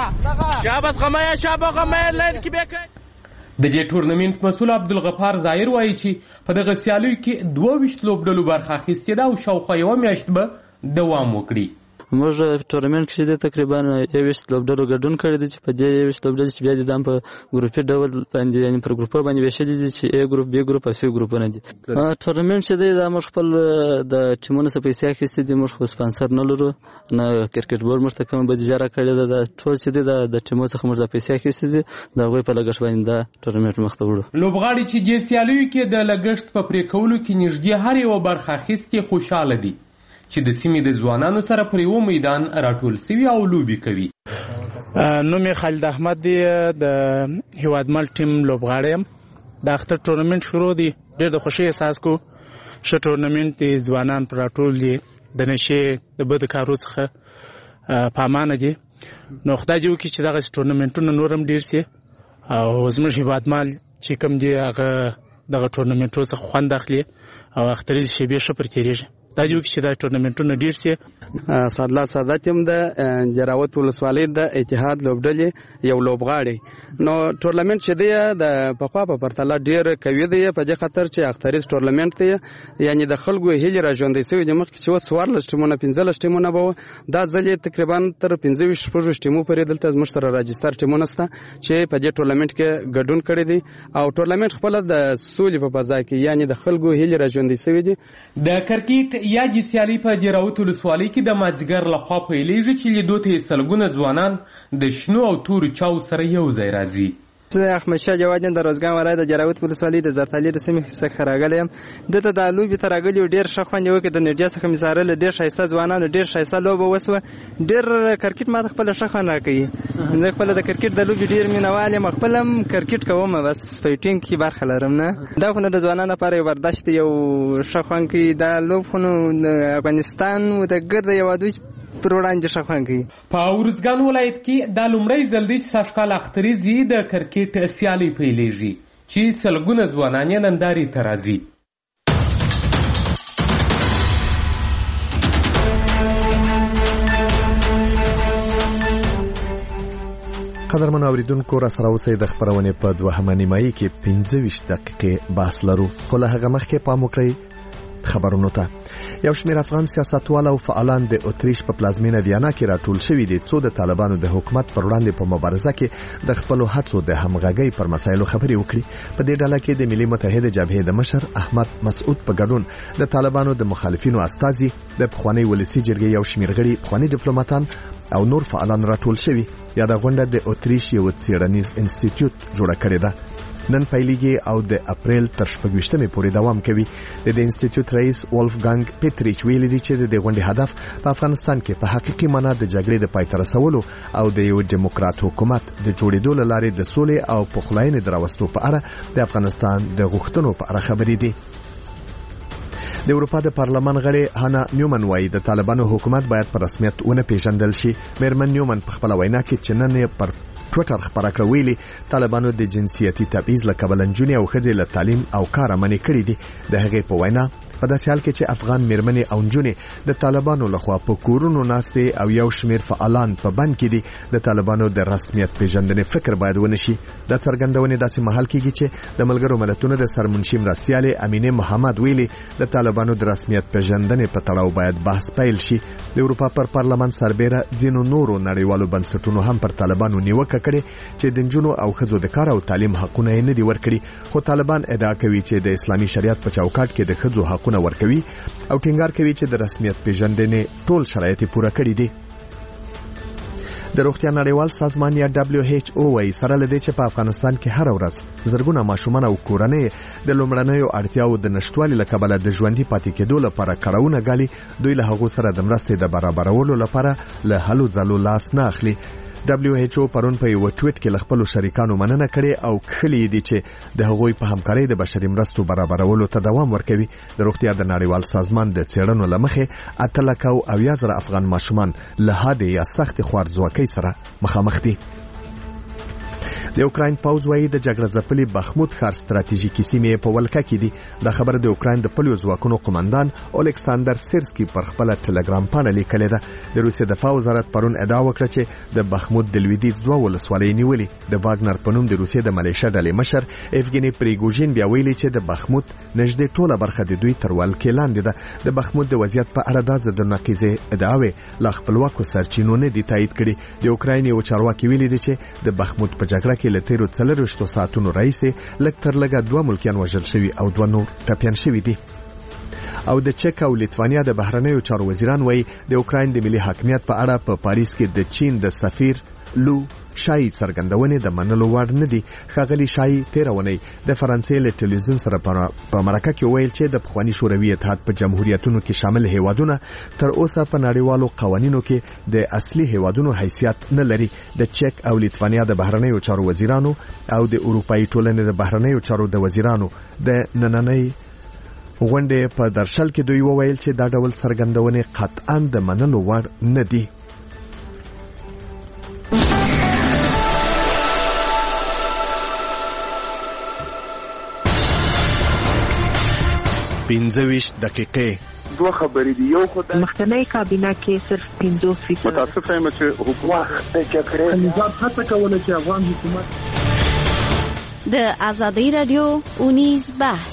د دې ټورنمنټ مسؤل عبدالغفار ظاهر وایي چې په دغه سیالیو کې 22 لوبډلو برخه اخیستې ده او شاوخوا یوه میاشت به دوام وکړي. موږ ټورنمنټ کې د تقریبا 21 لوبډلو ګډون کړی دی چې په دې 21 لوبډلو چې بیا د دام په ګروپي ډول باندې یعنی پر ګروپ باندې ویشل دي چې A ګروپ B ګروپ او C ګروپونه دي. ټورنمنټ چې دی دا موږ خپل د ټیمونو څخه پیسې اخیستې دي. موږ خو سپانسر نه لرو نه کرکټ بورډ موږ ته کوم بودیجه راکړې ده. ټول چې دی د ټیمونو څخه موږ پیسې اخیستې دي دا غوي په لګښت باندې دا ټورنمنټ مخ ته وړو. لوبغاړي چې د سیالیو کې د لګښت په پرې کولو کې نږدې هر یو برخه اخیستې خوشاله دي چې د سیمې د ځوانانو سره پر یو میدان راټول سوي او لوبي کوي. نوم خالد احمد دی د هیوادمل ټیم لوبغاړی یم. د اختر ټورنمنټ شروع دی. ډېر د خوښۍ احساس کو. ښه ټورنمنټ دی. ځوانان پر راټول دي د نشې د بد کارو څخه په امانه دي. نو خدای دې وکړي چې دغه ټورنمنټونه نور هم ډېر سي او زموږ هیوادمل چې کوم دی هغه دغه ټورنمنټونو څخه خوند اخلي او اختریز شیبې ښه پر تېرېږي. دا یو چې دا ټورنمنټونه ډیر سي. صادلات سادات هم د جراوت ولسوالۍ د اتحاد لوبډلې یو لوبغاړی. نو ټورنمنټ چې دی د پخوا په پرتله ډیر کوي دی په دې خاطر چې اختریز ټورنمنټ دی یعنی د خلکو هیلې راژوندې شوې دي. مخکې چې و 14 ټیمونه 15 ټیمونه به دا ځل تقریبا تر 15 شپږ ټیمو پورې دلته زموږ سره راجستر ټیمونه شته چې په دې ټورنمنټ کې ګډون کړی دي او ټورنمنټ خپل د سولې په فضا کې یعنی د خلکو هیلې راژوندې شوې دي. د کرکټ یادې سیالي په جراوت ولسوالۍ کې د مازدیګر لخوا پیلیږي چې لیدو ته یې سلګونه ځوانان د شنو او تورو چاو سره یو ځای راځي. زه احمدشاه جواد یم د روزګان ولایت د جراوت ولسوالۍ د زرتالې د سیمې څخه راغلی یم. دلته د لوبې ته راغلي ډېر ښه خوند یې وکړ. د نډیا څخه مې څارله ډېر ښایسته ځوانانو ډېر ښایسته لوبه وسوه. ډېر کرکټ ما ته خپله ښه خوند راکوي. زه خپله د کرکټ د لوبې ډېر مینهوال یم. خپله هم کرکټ کوم بس په ټیم کې برخه لرم نه. دا خو نه د ځوانانو لپاره یو برداشت دی یو ښه خوند کوي. دا لوب خو نو د افغانستان د ګرده هېوادو پر وړاندې ښه خوند کوي. په ارزګان ولایت کې دا لومړی ځل دی چې سږکال اختریزي د کرکټ سیالۍ پیلیږي چې سلګونه ځوانان یې نندارې ته راځي. قدرمن اوریدونکو را سره اوسئ. د خبرونې په دوهمه نیمایي کې 25 دقیقې بحث لرو، خو له هغه مخکې پام وکړئ خبرونو ته. یو شمېر افغان سیاستوال او فعالان د اتریش په پلازمینه ویانا کې راټول شوي دي څو د طالبانو د حکومت پر وړاندې په مبارزه کې د خپلو هڅو د همغږۍ پر مسایلو خبرې وکړي. په دې ډله کې د ملي متحده جبهې د مشر احمد مسعود په ګډون د طالبانو د مخالفینو استازي، د پخوانی ولسی جرګې یو شمېر غړي، پخوانی ډیپلوماټان او نور فعالان راټول شوي. یا د غونډه د اتریش یو څېړنیز انسټیټیوټ جوړ کړی ده. نن پیلیږي او د اپریل تر 26مې پورې دوام کوي. د انسټیټیوټ رئیس ولفګانګ پیټریچ ویلي دی چې د غونډې هدف په افغانستان کې په حقیقي معنا د جګړې د پای ته رسولو او د یو ډیموکرات حکومت د جوړېدو لارې د سولې او پخلاینې دراوستو په اړه د افغانستان د غوښتنو په اړه خبرې دي. د اروپا د پارلمان غړي هانا نیومن وایي د طالبانو حکومت باید په رسمیت ونه پیژندل شي. میرمن نیومن په خپل وینا کې چې نن پر ټویټر خبره کړې ویلي طالبانو د جنسیتي تبعیض له کبله نجونې او ښځې له تعلیم او کار منع کړي دي. د هغې په وینا په داسې حال کې چې افغان میرمنې او نجونې د طالبانو لخوا په کورونو ناستې او یو شمېر فعالان په بند کې دي، د طالبانو د رسمیت پیژندنې فکر باید ونشي. دا څرګندونې داسې مهال کېږي چې د ملګرو ملتونو د سرمنشي مرستیالې امینه محمد ویلي د طالبانو د رسمیت پیژندنې په تړاو باید بحث پیل شي. د اروپا پر پارلمان سربېره ځینو نورو نړیوالو بنسټونو هم پر طالبانو نیوکه کړې چې د نجونو او ښځو د کار او تعلیم حقونه یې نه دي ورکړي. خو طالبان ادعا کوي چې د اسلامي شریعت په چوکاټ کې د ښځو حقونه ورکوي او ټینګار کوي چې د رسمیت پیژندنې ټول شرایط پوره کړي دي. د روغتیا نړیوال سازمان یا WHO وايي سره لدې چې په افغانستان کې هر ورځ زرګونه ماشومان او کورنۍ د لومړنیو اړتیاو د نشټوالي له کبله د ژوندۍ پاتې کېدو لپاره کړهونه غالي. دوی له هغو سره د مرستې د برابرولو لپاره له هلو ځلو لاس نه اخلي. WHO پرون په یو ټویټ کې خپل شریکانو مننه کړې او کړي دي چې د هغوی په همکارۍ د بشري مرستو برابرولو ته دوام ورکوي. د روغتیا د نړیوال سازمان د څېړنو لمخې 8,000 افغان ماشومان له حادې یا سخت خوارځواکۍ سره مخامخ دي. د اوکراین پوځ وايي د جګړه ځپلي بخموت ښار ستراتیژیکي سیمې په ولکه کې دي. دا خبره د اوکراین د پلیو ځواکونو قومندان الیکساندر سیرسکي پر خپل ټلګرام پاڼه لیکلې ده. د روسیې دفاع وزارت پرون ادعا وکړه چې د بخموت د لویدیځ 2 ولسوالۍ نیولې. د واګنر په نوم د روسیې د ملیشه ډلې مشر ایفګینی پریګوژین بیا ویلي چې د بخموت نږدې ټوله برخه د دوی تر ولکې لاندې ده. د بخموت د وضعیت په اړه د نقیزه ادعاوې لا خپلواکو سرچینو نه دي تایید کړي. د اوکراین یو چارواکي ویلي دی چې د بخموت په جګړه کې له تیرو 40 ساعتونو راهیسې لږ تر لږه 2 ملکیان وژل شوي او 2 نور ټپیان شوي دي. او د چک او لیتوانیا د بهرنیو چارو وزیران وایي د اوکراین د ملي حاکمیت په اړه په پاریس کې د چین د سفیر لو شای څرګندونې د منلو وړ نه دي. ښاغلي شای تیرونی د فرانسې له ټلویزیون سره په مرکه کې ویل چې د پخوانی شوروي اتحاد په جمهوریتونو کې شامل هیوادونه تر اوسه په نړیوالو قوانینو کې د اصلي هیوادونو حیثیت نه لري. د چک او لیتوانیا د بهرنیو چارو وزیرانو او د اروپאי ټولنې د بهرنیو چارو د وزیرانو د نننۍ غونډې په درشل کې دوی وویل چې دا ډول څرګندونې قطعاً د منلو وړ نه دي. پنځويش دقیقې دوه خبرې دي. یو خو د مخکنی کابینه کې صرف 50% متاسف یم چې حکومت د جګړې نظام هڅه کوله چې افغان حکومت د ازادي رادیو اونیز بحث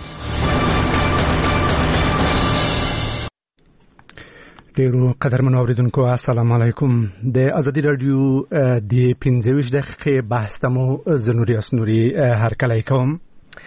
ډیرو قدرمنو اوریدونکو السلام علیکم. د ازادي رادیو د 25 دقیقې بحث تمو زنوري اسنوري هر کله کوم.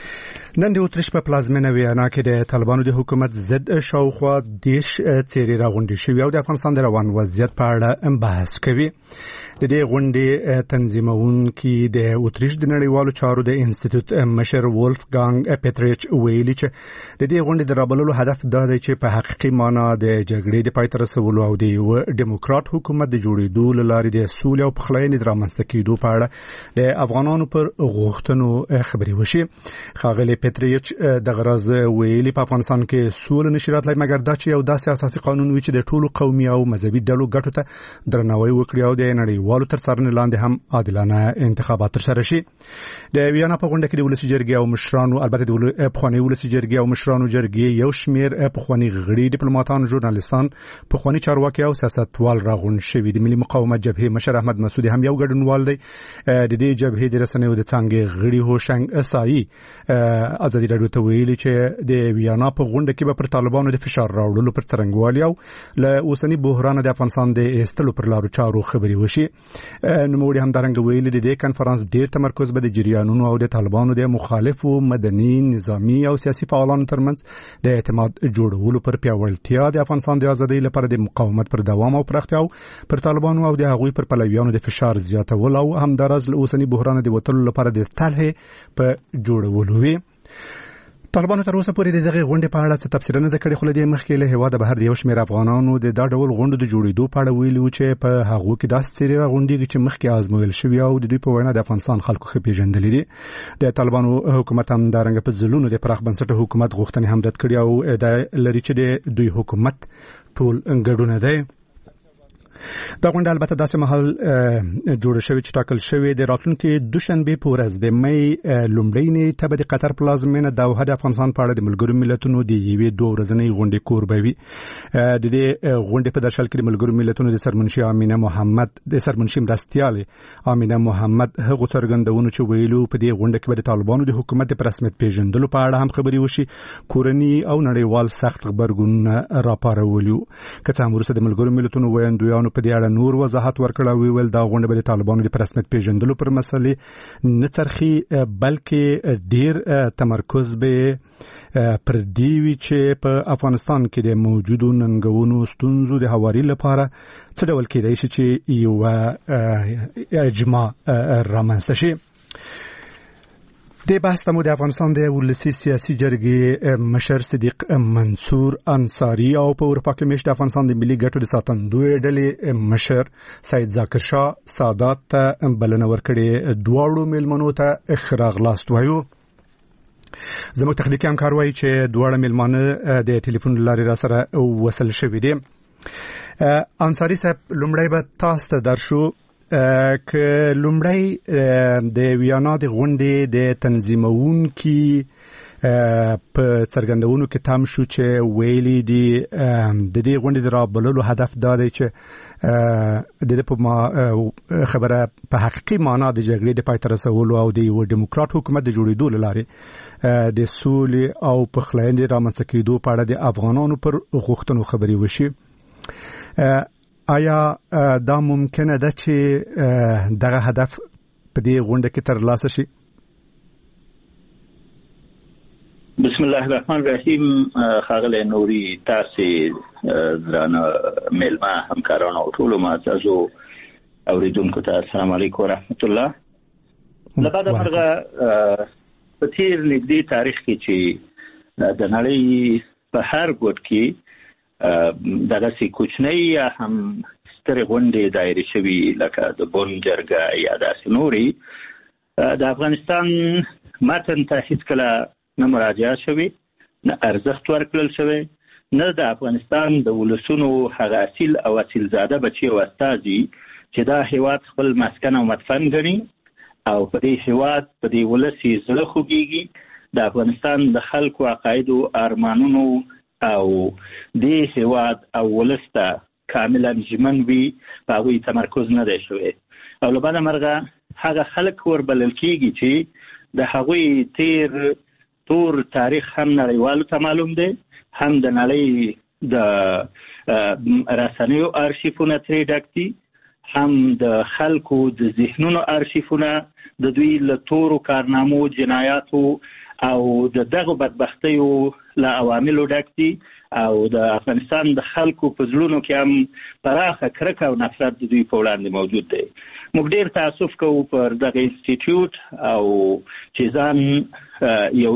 نن د اتریش په پلازمینه ویانا کې د طالبانو د حکومت ضد شاوخوا دیش څیرې راغونډې شوې او د افغانستان د روان وضعیت په اړه بحث کوي. د دې غونډې تنظیمونکي د اتریش د نړیوالو چارو د انسټیټیوټ مشر ولفګانګ پیټریچ ویلي چې د دې غونډې د رابللو هدف دا دی چې په حقیقي معنی د جګړې د پای ته رسولو او د یو ډیموکرات حکومت د جوړېدو لپاره د سولې او پخلاینې د رامنځته کېدو په اړه د افغانانو پر غوښتنو خبرې وشي. خاغلی پیټریچ د غرض ویلي په افغانستان کې سولې نشي راتلای مګر دا چې یو داسې اساسي قانون وي چې د ټولو قومي او مذهبي ډلو ګټو ته درناوی وکړي او د نړیوالو تر څارنې لاندې هم عادلانه انتخابات ترسره شي. د ویانا په غونډه کې د ولسي جرګې او مشرانو البته د پخواني ولسي جرګې او مشرانو جرګې یو شمېر پخواني غړي ډیپلوماټان ژورنالیستان پخواني چارواکي او سیاستوال راغونډ شوي. د ملي مقاومت جبهې مشر احمد مسعودي هم یو ګډونوال دی. د دې جبهې د رسنیو د څانګې غړي هوشنګ اسایي ازادي راډیو ته ویلي چې د ویانا په غونډه کې به پر طالبانو د فشار راوړلو پر څرنګوالي او له اوسني بحران د افغانستان د ایستلو پر لارو چارو خبرې وشي. نوموړي همدارنګه ویلي د دې کنفرانس ډیر تمرکز به د جریانونو او د طالبانو د مخالفو مدني نظامی او سیاسي فعالانو ترمنځ د اعتماد جوړولو پر پیاوړتیا د افغانستان د ازادۍ لپاره د مقاومت پر دوام او پراختیا پر طالبانو او د هغوی پر پلویانو د فشار زیاتول او همدارس له اوسني بحران د وټلو لپاره د طرحې په جوړولو وي. طالبانو تر اوسه پورې دغه غونډې په اړه څه تفسیر نه کړی خو له دې مخکې له هوا د بهر د یو شمېر افغانانو د دا ډول غونډو د جوړېدو په اړه ویلي چې په هغو کې داسې څیرې راغونډېږي چې مخکې آزمویل شوي او د دوی په وینا د افغانستان خلکو ښه پېژندلي دي. د طالبانو حکومت همدارنګه په ځلونو د پراخ بنسټه حکومت غوښتنې هم رد کړي او ادعا لري چې د دوی حکومت ټول ګډون دی. دا غونډه البته داسې مهال جوړه شوې چې ټاکل شوې د راتلونکي دوشنبه په ورځ د مې لومړۍ نیټه به د قطر پلازمینه دوحه د افغانستان په اړه د ملګرو ملتونو د یوې 2 ورځنۍ غونډې کوربه وي. د دې غونډې په درشل کې د ملګرو ملتونو د سرمنشي امینه محمد د سرمنشي مرستيال امینه محمد هغه څرګندونه چې ویلو په دې غونډه کې به د طالبانو د حکومت په رسمیت پیژندلو په اړه هم خبرې وشي. کورنی او نړیوال سخت خبرګون راپارولو کڅ هم ورسره د ملګرو ملتونو ویاندویانو په دې اړه نور وضاحت ورکړه. ویل دا غونډه به د طالبانو د رسمیت پیژندلو پر مسلې نه ترخي بلکې ډیر تمرکز به پر دی وی چې په افغانستان کې د موجودو ننګونو ستونزو د هواري لپاره څه ډول کېدای شي چې یو اجماع رامنځته شي. د بحث تمو د افغانستان د ولسی سیاسي جرګې مشر صدیق منصور انصاری او په اروپا کې مشت افغانستان د ملي ګټو د ساتندوی ډلې مشر سید ذاکر شاه سادات ته بلنه ورکړې. دواړو میلمنو ته اخراغلاست وایو. زموږ تخنیکی همکار وایي چې دواړه میلمانه د ټلیفون لارې را سره وصل شوي دي. انصاری صاحب لومړی به تاسو ته درشو که لومړی د ویانا د غونډې د تنظیمونکي په څرګندونو کې تام شو چې ویلي دي د دې غونډې د رابللو هدف دا دی چې د په خبره په حقیقي معنا د جګړې د پای ته رسولو او د یو ډیموکرات حکومت د جوړېدو لپاره د سولې او پخلاینې رامنځته کېدو په اړه د افغانانو پر غوښتنو خبرې وشي. آیا دا ممکنه ده چې دغه هدف په دې غونډه کې ترلاسه شي؟ بسم الله الرحمن الرحیم. خاغلی نوري تاسو درانه ملما همکارانو او ټول معززو اوریدونکو ته السلام علیکم ورحمت الله. لبعد مرغه په تیر نږدې تاریخ کې چې د نړۍ په هر ګوټ کې دغه سي کوچنی یا هم ستر غونډې دایره شوي لکه د بون جرګه یا د نوري د افغانستان متن ته هیڅ کله نه مراجعه شوي نه ارزښت ورکړل شوی نه د افغانستان د ولسونو هغه اصیل او اصیل زاده بچي او استازي چې دا هیواد خپل مسکن او مدفن ګڼي او په دې هیواد په دې ولسي زړه خوږيږي د افغانستان د خلکو عقاید او ارمانونو او د هیواد او ولسته کاملا ژمن وي په هغوی تمرکز نه دی شوی. او له بعده مرغه هغه خلک وربلل کېږي چې د هغوی تور تاریخ هم نړیوالو ته معلوم دی، هم د نړۍ د رسنیو ارشیفونه ترې ډک دي، هم د خلکو د ذهنونو ارشیفونه د دوی له تورو کارنامو، جنایاتو او دغه بدبختیو له عواملو ډک دي او د افغانستان د خلکو په زړونو کې هم پراخه کرکه او نفرت د دوی په وړاندې موجود دی. موږ ډېر تاسف کوو پر دغه انسټیټیوټ او چې ځان یو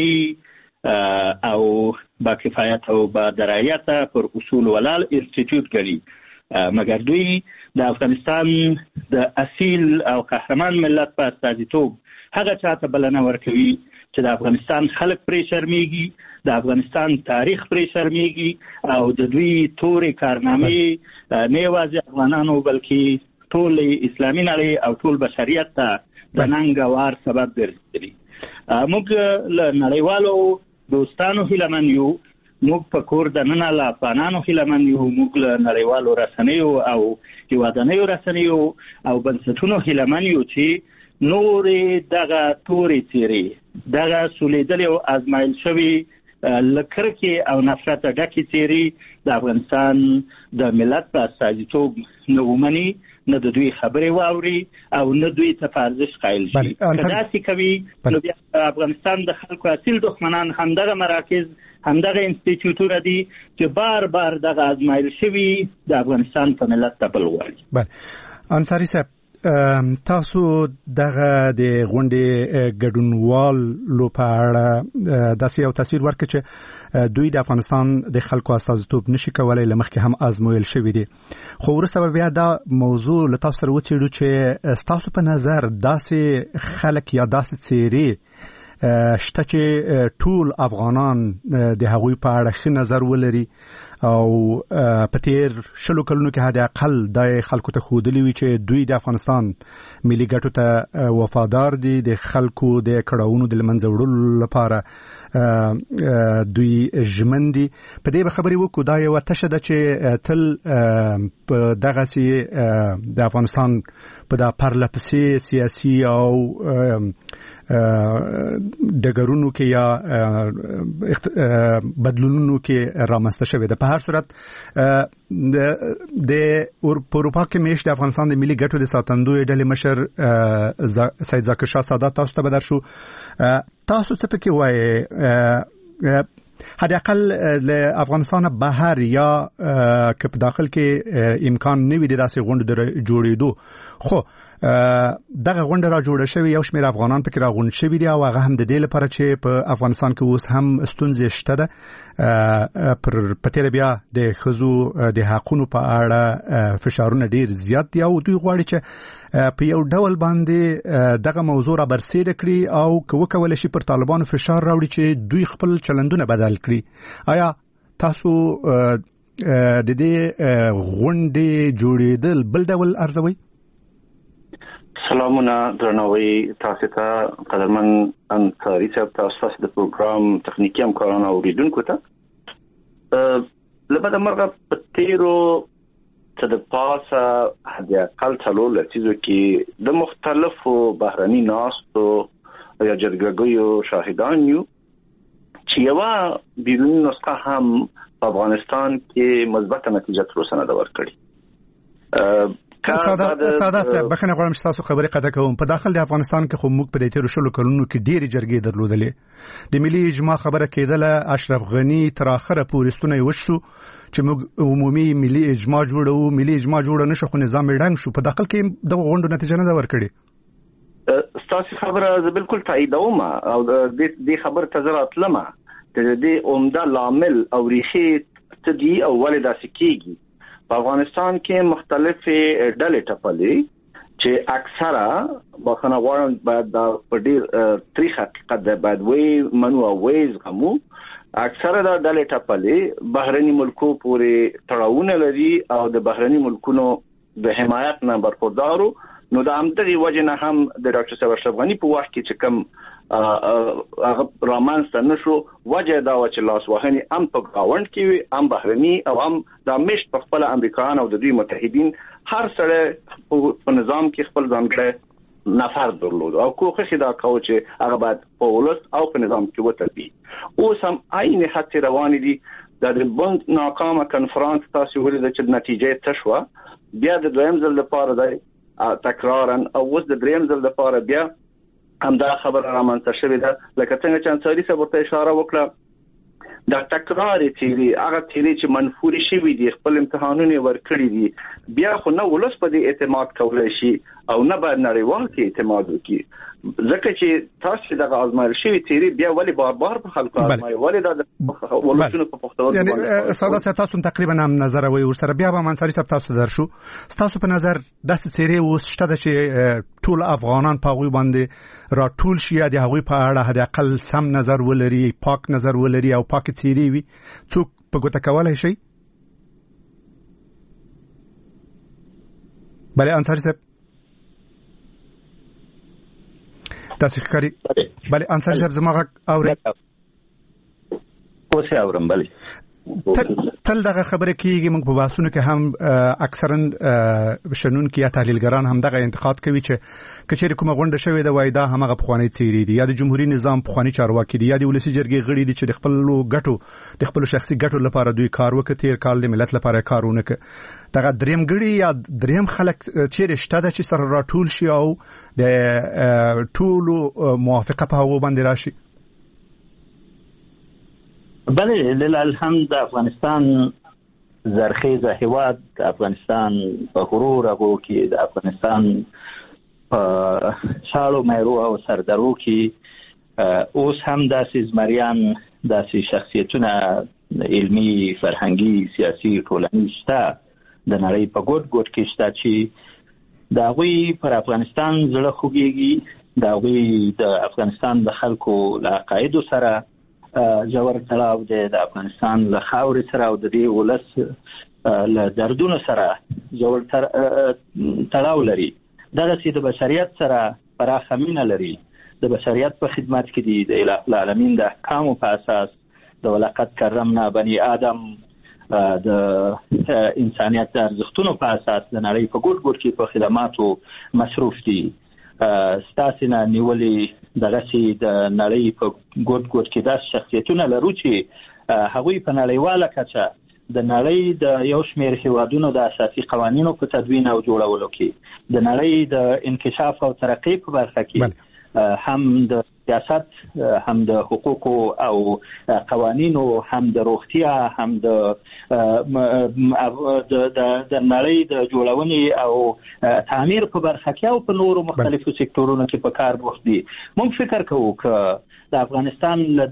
علمي او با کفایت او با درایت پر اصول ولال انسټیټیوټ ګڼي، مګر دوی د افغانستان د اصیل او قهرمان ملت په استازیتوب هغه چاته بلنه ورکوي چې د افغانستان خلک پرې شرمېږي، د افغانستان تاریخ پرې شرمېږي او د دوی تورې کارنامې نه یوازې افغانانو بلکې ټول اسلامي نړۍ او ټول بشریت ته د ننګوار سبب ګرځي. موږ له نړیوالو دوستانو هیلهمن یو، موږ په کور دننه له افغانانو هیلهمن یو، موږ له نړیوالو رسنیو او هیوادنیو رسنیو او بنسټونو هیلهمن یو چې نورې دغه تورې څیرې، دغه سولیدلې او ازمایل شوي لکرکې او نفرت ډکې څیرې د افغانستان د ملت په استازیتوب نه ومني، نه د دوی خبرې واوري او نه دوی ته په ارزښت قایل شي. که داسې کوي نو بیا افغانستان د خلکو اصیل دښمنان همدغه مراکز، همدغه انسټیټیوټونه دي چې بار بار دغه ازمایل شوي د افغانستان په ملت ته بل غواړي. انصاري صاحب، تاسو دغه د غونډې ګډونوالو په اړه داسې یو تصویر ورکړئ چې دوی د افغانستان د خلکو استازیتوب نشي کولای، لمخکې هم ازمویل شوی دي، خو وروسته بیا دا موضوع له تاسو سره وڅېړو چې تاسو په نظر داسې خلک یا داسې څیرې شته چې ټول افغانان د هغوی په اړه ښه نظر ولري او په تیر 20 کلونو کې حد اقل د خلکو ته ښودلي وي چې دوی د افغانستان ملي ګټو ته وفادار دي، د خلکو د کړاوونو د منځه وړلو لپاره دوی ژمن دي. په دې به خبرې وکړو، دا یوه تشه ده چې تل په دغسې د افغانستان په دا پرلپسې سیاسي او ډګرونو کې یا بدلونونو کې رامنځته شوې ده. په هر صورت د اروپا کې میشت د افغانستان د ملي ګټو د ساتندوی ډلې مشر سید ذاکر شاه سادات تاسو ته بدر شو، تاسو څه پکې وایي؟ حد اقل له افغانستان بهر یا که په داخل کې امکان نه وي د داسې غونډو جوړېدو، خو دغه غونډه را جوړه شوې، یو شمېر افغانان پکې راغونډ شوي دي او هغه هم د دې لپاره چې په افغانستان کې اوس هم ستونزې شته ده. په تېره بیا د ښځو د حقونو په اړه فشارونه ډېر زیات دي او دوی غواړي چې په یو ډول باندې دغه موضوع را برسېره کړي او که وکولی شي پر طالبانو فشار راوړي چې دوی خپل چلندونه بدل کړي. آیا تاسو د دې غونډې جوړېدل بل ډول ارزوئ؟ سلامونه درناوی تاسو ته قدرمن انصاري صاحب، تاسو د پروګرام تخنیکی همکارانو او اوریدونکو ته لبد مرغه په تیرو څه د پاسه حد اقل څلور لسیزو کې د مختلفو بهرني ناستو یا جرګهګیو شاهدان یو چې یوه بیرونی نسخه هم په افغانستان کې مثبت نتیجه تر اوسه نه ورکړې. سادات صاحب، بخښنه غواړم چې تاسو خبرې قطع کوم. په داخل د افغانستان کې خو موږ په دې تیرو 20 کلونو کې ډېرې جرګې درلودلې، د ملي اجماع خبره کېدله، اشرف غني تر اخره پورې ستونه وشو چې موږ عمومي ملي اجماع جوړو، ملي اجماع جوړ نه شو خو نظام ړنګ شو. په داخل کې د غونډو نتیجه نه ورکړي. تاسو خبره زه بالکل تاییدوم او د خبر تزرات لمه د دې عمده لامل او ریښې تدي او ولې داسې کیږي. په افغانستان کې مختلفې ډلې ټپلې چې اکثره بخنه غواړم باید دا په ډیر تاریخ حقیقت ده باید وی منو او ویز غمو اکثره دا ډلې ټپلې بهرني ملکو پورې تړاوونه لري او د بهرني ملکونو د حمایت نه برخوردارو. نو د همدغه وجه نه هم د ډاکټر صاحب اشرف غني په وخت کې چې کوم هغه رامنځته نشو، وجه دا و چې لاس وهني هم په گاوند کې هم بهرني او هم د مشت په خپل امریکایان او د دوی متحدین هر سره په نظام کې خپل ځانګړی نفر درلود او کوښښ دا کاوه چې هغه باید په ولس او په نظام کې وتربي. اوس هم عین خط روان دي. د بند ناکامه کنفرانس تاسو ولید چې نتیجه تشوه، بیا د دویم ځل لپاره د تکرارن او اوس د دریم ځل لپاره بیا همدا خبره رامنځته شوې ده. لکه څنګه چې انصاري صاحب ورته اشاره وکړه دا تکرار تیری هغه تیری چې منفوري شوی دي خپل امتحانونه ورکړي دي بیا خو نه ولس په دې اعتماد کولای شي او نه باید نړیوال کې اعتماد وکړي ځکه چې تاسو د آزمایل شوی تیری بیا ولی بار بار په خلکو آزمایي ولی دا ولسونو په پښتو یعنی ساده تاسو تقریبا هم نظر وي ورسره بیا به منصري صاحب تاسو درشو تاسو په نظر داسې تیری اوس شته چې ټول افغانان په غوي باندې را ټول شي د هغوی په اړه حد اقل سم نظر ولري پاک نظر ولري او پاک تیری وي څوک په ګوته کولای شي. بله انصاري صاحب تاسو ښکاری بله انصاري صاحب زما غږ اوري اوس اورم. بله تل دغه خبره کیږي موږ په بحثونو کې هم اکثرا شنونکي یا تحلیلګران هم دغه انتقاد کوي چې کچېر کومه غونډه شوې ده وای دا همغه پخوانی تیری دي یا د جمهوریت نظام پخوانی چارواکي دي یا د ولسی جرګې غړي دي چې د خپل ګټو د خپل شخصي ګټو لپاره دوی کار وکړي تیر کال د ملت لپاره کارونه کوي دغه دریم غړي یا دریم خلک چیرې شته چې سره راټول شي او د ټولو موافقه په هغه باندې راشي. بله لله الحمد افغانستان زرخیزه هیواد افغانستان په غرور هغو کې د افغانستان په شاړو میرو او سردرو کې اوس هم داسې زمریان داسې شخصیتونه علمي فرهنګي سیاسي ټولنیز شته د نړۍ په ګوټ ګوټ کې شته چې د هغوی پر افغانستان زړه خوږېږي د هغوی د افغانستان د خلکو له عقایدو سره جوړ تړاو دی د افغانستان له خاورې سره او د دې ولس له دردونو سره جوړ تړاو لري. دغه چې د بشریت سره پراخه مینه لري د بشریت په خدمت کې دي د الٰه العالمین د احکامو په اساس د ولقد کرمنا بني آدم د انسانیت د ارزښتونو په اساس د نړۍ په ګوټ ګوټ کې په خدماتو مصروف دي. ستاسو نه نیولې دغه چې د نړۍ په ګوټ ګوټ کې داس شخصیتونه لرو چې هغوی په نړیواله کچه د نړۍ د یو شمېر هیوادونو د اساسي قوانینو په تدوین او جوړولو کې د نړۍ د انکشاف او ترقۍ په برخه کې هم د سیاست هم د حقوقو او قوانینو هم د روغتیا هم د نړۍ د جوړونې او تعمیر په برخه کې او په نورو مختلفو سکتورونو کې په کار بوخت دي. موږ فکر کوو چې د افغانستان له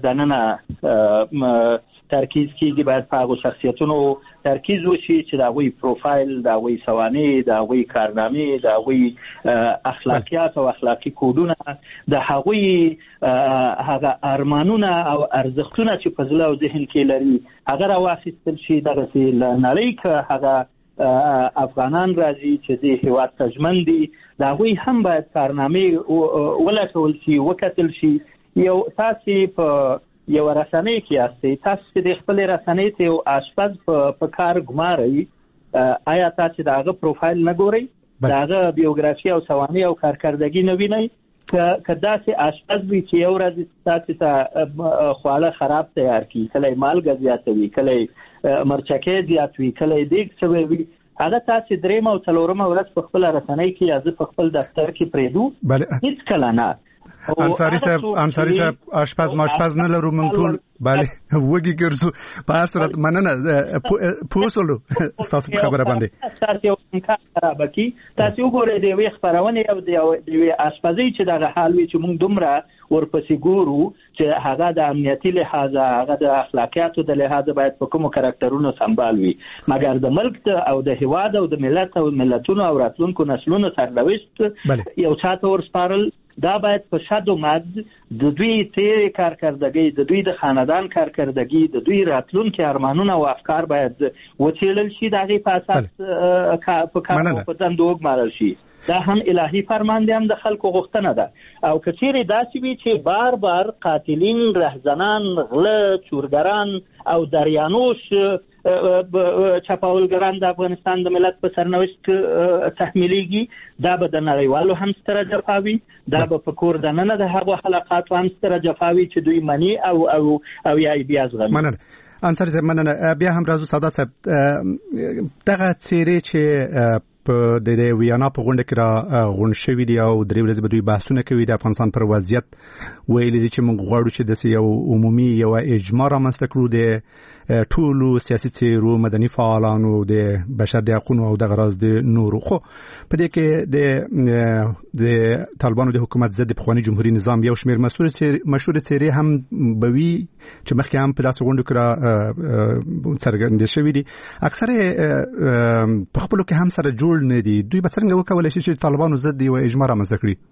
دننه ترکیز کیږي باید په هغو شخصیتونو ترکیز وشي چې د هغوی پروفایل د هغوی سوانح د هغوی کارنامې د هغوی اخلاقیات او اخلاقي کودونه د هغوی هغه ارمانونه او ارزښتونه چې په زړه او ذهن کې لري هغه راواخیستل شي دغسې له نړۍ که هغه افغانان راځي چې دې هېواد ته ژمن دي د هغوی هم باید کارنامې ولټول شي وکتل شي. یو تاسې په یو رسنۍ کې یاستئ تاسو چې د خپلې رسنۍ ته یو اشپز په کار ګمارئ آیا تاسو د هغه پروفایل نه ګورئ د هغه بیوګرافي او سوانح او کارکردګي نه وینئ که داسې اشپز وي چې یو ورځ تاسو ته خواړه خراب تیار کړي کله یې مالګه زیاته وي کله یې مرچکې زیات وي کله یې دیګ شوی وي هغه تاسو درېیمه او څلورمه ورځ په خپله رسنۍ کې یا زه په خپل دفتر کې پرېږدو هېڅکله نه. انصاري صاحب آشپز ماشپز نه لرو موږ ټول بله وګي ګرځو په هر صورت مننه پوسولو تاسو خبره باندې تاسو یو کار خراب کی تاسو وګورئ د یوې خبرونه او د یوې آشپزۍ چې دغه حال وي چې موږ دومره ورپسې ګورو چې هغه د امنیتي لحاظه هغه د اخلاقیاتو د لحاظه باید په کومو کرکټرونو سمبال وي مګر د ملک او د هیواد او د ملت او ملتونو او راتلونکو نسلونو سرنوشت یو چاته ورسپارل دا باید په شد و مد د دوی تیرې کارکردګۍ د دوی د خاندان کارکردګي د دوی راتلونکي ارمانونه او افکار باید وڅېړل شي د هغې په اساس په کار او په دندو وګمارل شي. دا هم الهي فرمان دی هم د خلکو غوښتنه ده او که چیرې داسې وي چې بار بار قاتلین رهزنان غله چورګران او دریانوش چپاولګران د افغانستان د ملت په سرنوشت تحمیلیږي دا به د نړیوالو هم ستره جفا وي دا به په کور دننه د هغو حلقاتو هم ستره جفا وي چې دوی مني او یا یې بیا زغمي. مننه انصاري صاحب مننه بیا هم راځو ساده صاحب دغه څیرې چې په د ویانا په غونډه کې را غونډ شوې دي او درې ورځې به دوی بحثونه کوي د افغانستان پر وضعیت ویلي دي چې موږ غواړو چې د یو عمومي یو اجماع رامنځته کړو د ټولو سیاسي څیرو مدني فعالانو د بشر د حقوقو او د غراض د نورو خو په دې کې د طالبانو د حکومت ضد پخوانی جمهوریت نظام یو شمېر مشهور څیرې هم بوي چې مخکې هم په داسې غونډو کې را څرګندې شوې دي اکثره په خپل کې هم سره جوړ نه دي دوی به څنګه وکولای شي چې طالبانو ضد یو اجماع رامنځته کړي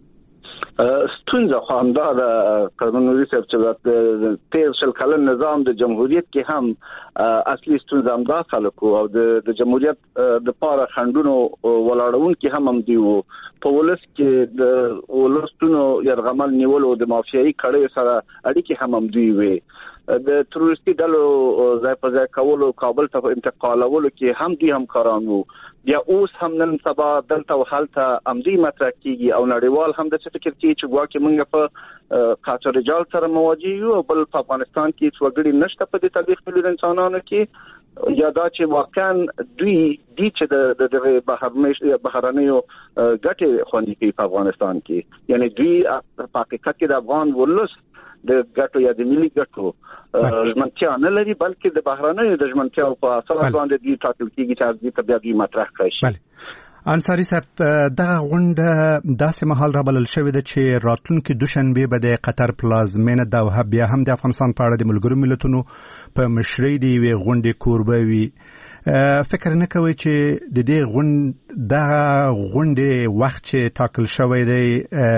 ستونزه خو همدا د قانوني صاحب چې د 13 کلن نظام د جمهوریت کې هم اصلي ستونزه همدا خلکو او د جمهوریت د پاره خندونو ولاړون کې هم دی په ولس کې د ولستونو يرغمل نیول او د مافیایي کړي سره اړیکې هم دی وي د تروریستي ډلو ځای په ځای کولو کابل ته انتقالولو کې هم دي همکاران وو بیا اوس هم نن سبا دلته وحالته امدی مطرح کیږي او نړیوال هم د څه فکر کوي چې ګواکې موږ په قاچاق رجال سره مواجه یو بل په افغانستان کې څو غړي نشته په دې تاریخ په انسانانو کې یا دا چې واقعا دوی دي چې د بهرنیو ګټې خوندي کوي په افغانستان کې یعنی دوی په حقیقت کې د افغان ولس د ګټو یا د ملي ګټو ژمنتیا نه لري بلکې د بهرنیو د ژمنتیا په اساس باندې دوی ټاکل کیږي چې د طبيعي مطرح کړي انصاری صاحب دغه غونډه داسې مهال را بلل شوې ده چې راتلونکي دوشنبه به د قطر پلازمینه دوحه بیا هم د افغانستان په اړه د ملګرو ملتونو په مشرۍ دی وی غونډه کوربه وي فکر نه کوي چې د دې غونډې وخت چې ټاکل شوی دی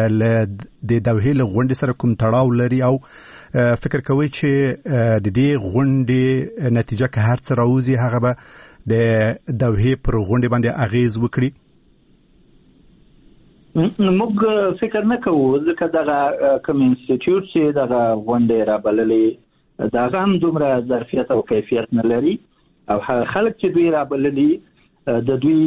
د دوحه له غونډې سره کوم تړاو لري او فکر کوي چې د دې غونډې نتیجه که هر څه راوځي هغه به د دوحه پر غونډې باندې اغیز وکړي موږ فکر نه کوو ځکه دغه کوم انسټیټیوټ چې دغه غونډې را بللې دغه هم دومره ظرفیت او کیفیت نه لري او خلک چې دوی را بللي د دوی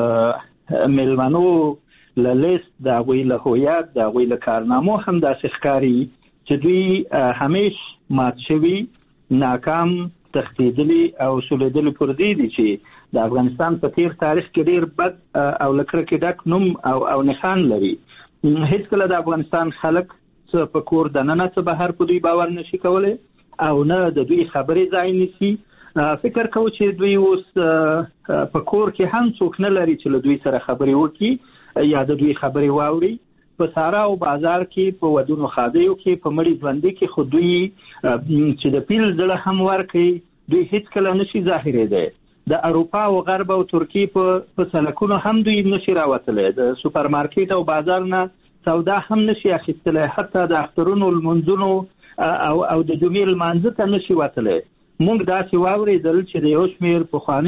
د ملمنو له لیست د هغوی له هویت د هغوی له کارنامو هم داسې ښکاري چې دوی همیش مات شوي ناکام تښتېدلي او سولیدلي پر دې دي چې د افغانستان په تیر تاریخ کې ډېر بد او له کرکې ډک نوم او نښان لري هېڅکله د افغانستان خلک څه په کور دننه څه بهر په دوی باور نشي کولی او نه د دوی خبرې ځای نیسي فکر کوو چې دوی اوس په کور کې هم څوک نه لري چې له دوی سره خبرې وکړي یا د دوی خبرې واوري په سارا او بازار کې په ودونو خادیو کې په مړی ژوندۍ کې خو دوی چې د پیل زړه هم ورکړي دوی هیڅ کله نشي ظاهرېدی د اروپا او غرب او ترکیه په سلکونو هم دوی نشي راوتلی د سوپر مارکیټ او بازار نه سودا هم نشي اخیستلی حتی د اخترونو المنځونو او د جمعې لمانځه ته نشي وتلی موږ داسې واورېدل چې د یو شمېر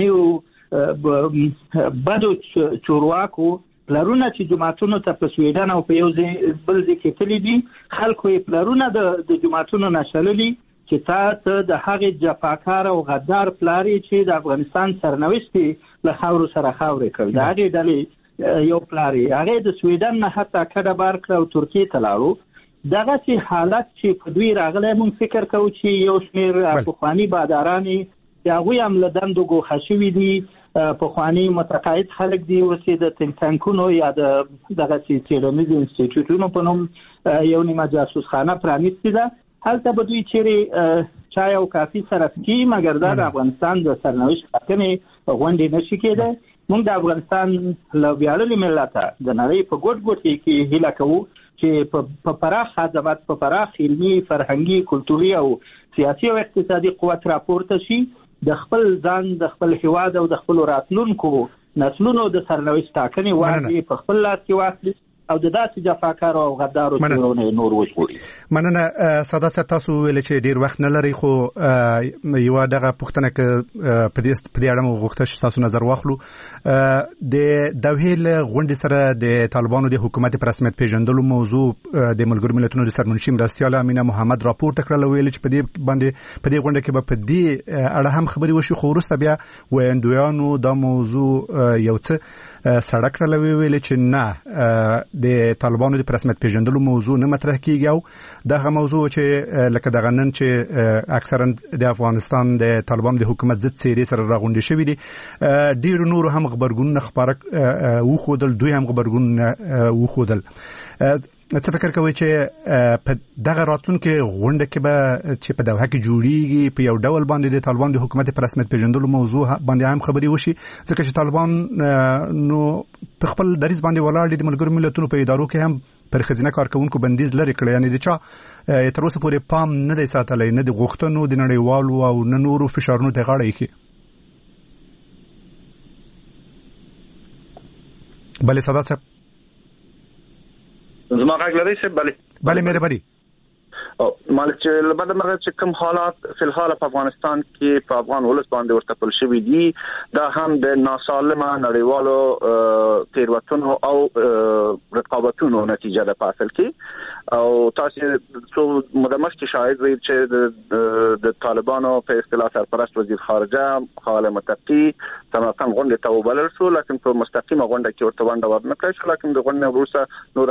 پخوانیو بدو چورواکو پلرونه چې جماعتونو ته په سویډن او په یو بل ځای کې تللي دي خلکو یې پلرونه د جماعتونو نه شللي چې تاسو د هغې جفاکار او غدار پلار چې د افغانستان سرنوشت له خاورو سره خاورې کړ د هغې ډلې یو پلار یې هغې د سویډن نه حتی کډه بار کړه او ترکیې ته لاړو دغه سي حالت چې په دوی راغلی مونږ فکر کوو چې یو شمېر پخواني باداران چې هغوی هم له دندو ګوښه شوي دي پخواني متقاعد خلک دي اوس یې د تنک تانکونو یا د دغسې څېړنیزو انسټیټیوټونو په نوم یو نیمه جاسوسخانه پرانیستې ده هلته به دوی چیرې چای او کافي سره څکي مګر دا د افغانستان د سرنوشت ټاکنې غونډې نشي کېدی موږ د افغانستان له ویاړلي ملته د نړۍ په ګوټ ګوټ کې هیله کوو چې په پراخ خدمات په پراخ علمي فرهنګي کلتوري او سیاسي او اقتصادي قوت راپورته شي د خپل ځان د خپل هیواد او د خپل راتلونکو نسلونو د سرنوشت ټاکنې واجب په خپل لاس کې واخلي او د داسې جفاکارو او غدارو چورونه نور وښوري مننه ساده صاحب تاسو ویل چې ډیر وخت نه لري خو یو دغه پوښتنه په دې اړه مو غوښتل چې تاسو نظر واخلو د دوحه غونډې سره د طالبانو د حکومت په رسمیت پیژندلو موضوع د ملګرو ملتونو د سرمنشي مرستیال امینه محمد راپورته کړل ویل چې په دې غونډه کې به په دې اړه هم خبري وشي خو وروسته بیا ویندویانو دا موضوع یو څه سړک کړل ویل چې نه د طالبانو د رسمیت پیژندلو موضوع نه مطرح کیږي او دغه موضوع چې لکه دغه نن چې اکثرا د افغانستان د طالبانو د حکومت ضد سیري سره راغونډي شوی دي ډیر نور هم خبرګون خبره وخودل دوی هم خبرګون وخودل څه فکر کوي چې په دغه راتلونکو غونډه کې به چې په دوحه کې جوړیږي په یو ډول باندې د طالبان د حکومت پر رسمیت پیژندلو موضوع باندې هم خبري وشي ځکه چې طالبان نو په خپل دریځ باندې ولاړ دي د ملګرو ملتونو په ادارو کې هم پر خزینه کارکونکو بندیز لري کړی یعنی د چا تر اوسه پورې پام نه دی ساتلی نه د غوښتنو د نړیوالو او نه نورو فشارونو ته غاړه ایښي. بله ساده صاحب زما غږ لري شه بله مهرباني مالک چې لبد مرغه چې کوم حالات په الحال په افغانستان کې په افغان ولس باندې ورتپل شوی دي دا هم د ناسالمه نړیوالو تیروتنو او رقابتونو نتیجه ده په اصل کې او تاسو څو مدمش کې شاهد وي چې د طالبانو په اصطلاح سرپرست وزیر خارجه خالد متقی سماکان غونډه ته وبلل شو لکن په مستقیمه غونډه کې ورته ونډه ورنکړه شو لکن د غونډه وروسته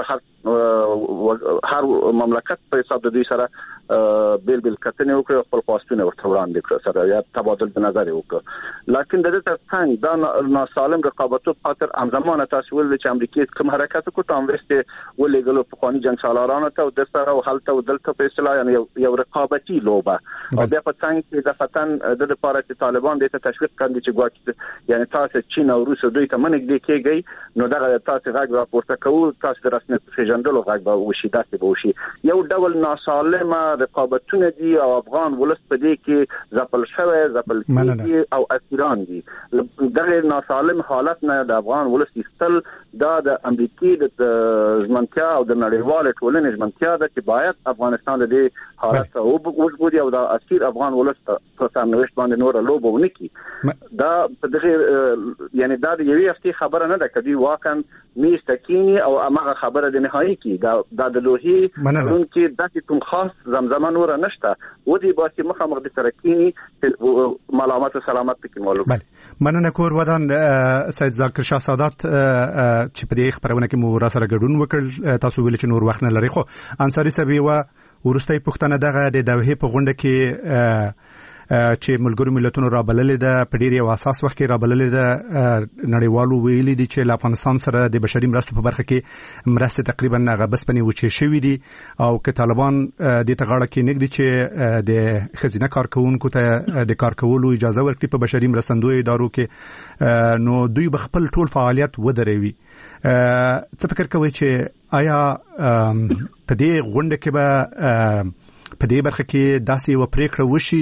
نور هر مملکت په حساب د دوی بیل کتنې وکړي خپل پاستونه ورته وړاندې کړ سره یا تبادل د نظر وکړ لکن د دې ترڅنګ دا ناسالم رقابتو په خاطر همزمانه تاسو ول چې امریکا کوم حرکت وکړ ته امریکا ولېګلو په قانوني جنگ سالارانه ته د سره او حالت او دلته په اصطلاح یعنی یو رقابتي لوبه او بیا په څنګه کې د فتن د لپاره چې طالبان د تشویق کړي چې ګواکې یعنی تاسو چین او روس دوی ته منګ دي کېږي نو دا تاسو غږ راپورته کوو تاسو د رسمیت پیژندلو غږ به وشي داسې به وشي یو ډول ناسالمه رقابتونه دي او افغان ولس په دې کې ځپل شوی ځپل کېږي او اسیران دي دغه ناسالم حالت نه د افغان ولس ایستل دا د امریکای د ژمنتیا او د نړیوال ټولنې ژمنتیا ده چې باید افغانستان د دې حالت او وګوري او د اسیر افغان ولس په سرنوشت باندې نور لوبه ونه کړي دا په دغه یعنی دا د یوې هفتې خبره نه ده کدي واقعا میستکینی او هغه خبره د نهایی کې دا د لوهي قانون کې د کوم خاص زمزمه نور نشته و دې باسي مخامخ د ترکینی ملامت او سلامت کې معلومه بله مننه کور ودان سید ذاکر شاه سادات چې په دې خبرونه کې مو را سره ګډون وکړ تاسو ویل چې نور وخت نه لري خو انصاری سبي و ورستۍ پښتنه دغه د دوحې په غونډه کې چې ملګرو ملتونو را بللې ده په ډیر یو اساس وخت کې را بللې ده نړیوالو ویلي دي چې افغانستان سره د بشري مرستو په برخه کې مرسته تقریبا غبس پني وچې شوې دي او که طالبان د تغاړه کې نګدي چې د خزینه کارکونکو ته د کار کولو اجازه ورکړي په بشري مرستندوی ادارو کې نو دوی بخپل ټول فعالیت ودروي څه فکر کوي چې آیا په دې غونډه کې به په دې برخه کې داسې یو پریکړه وشي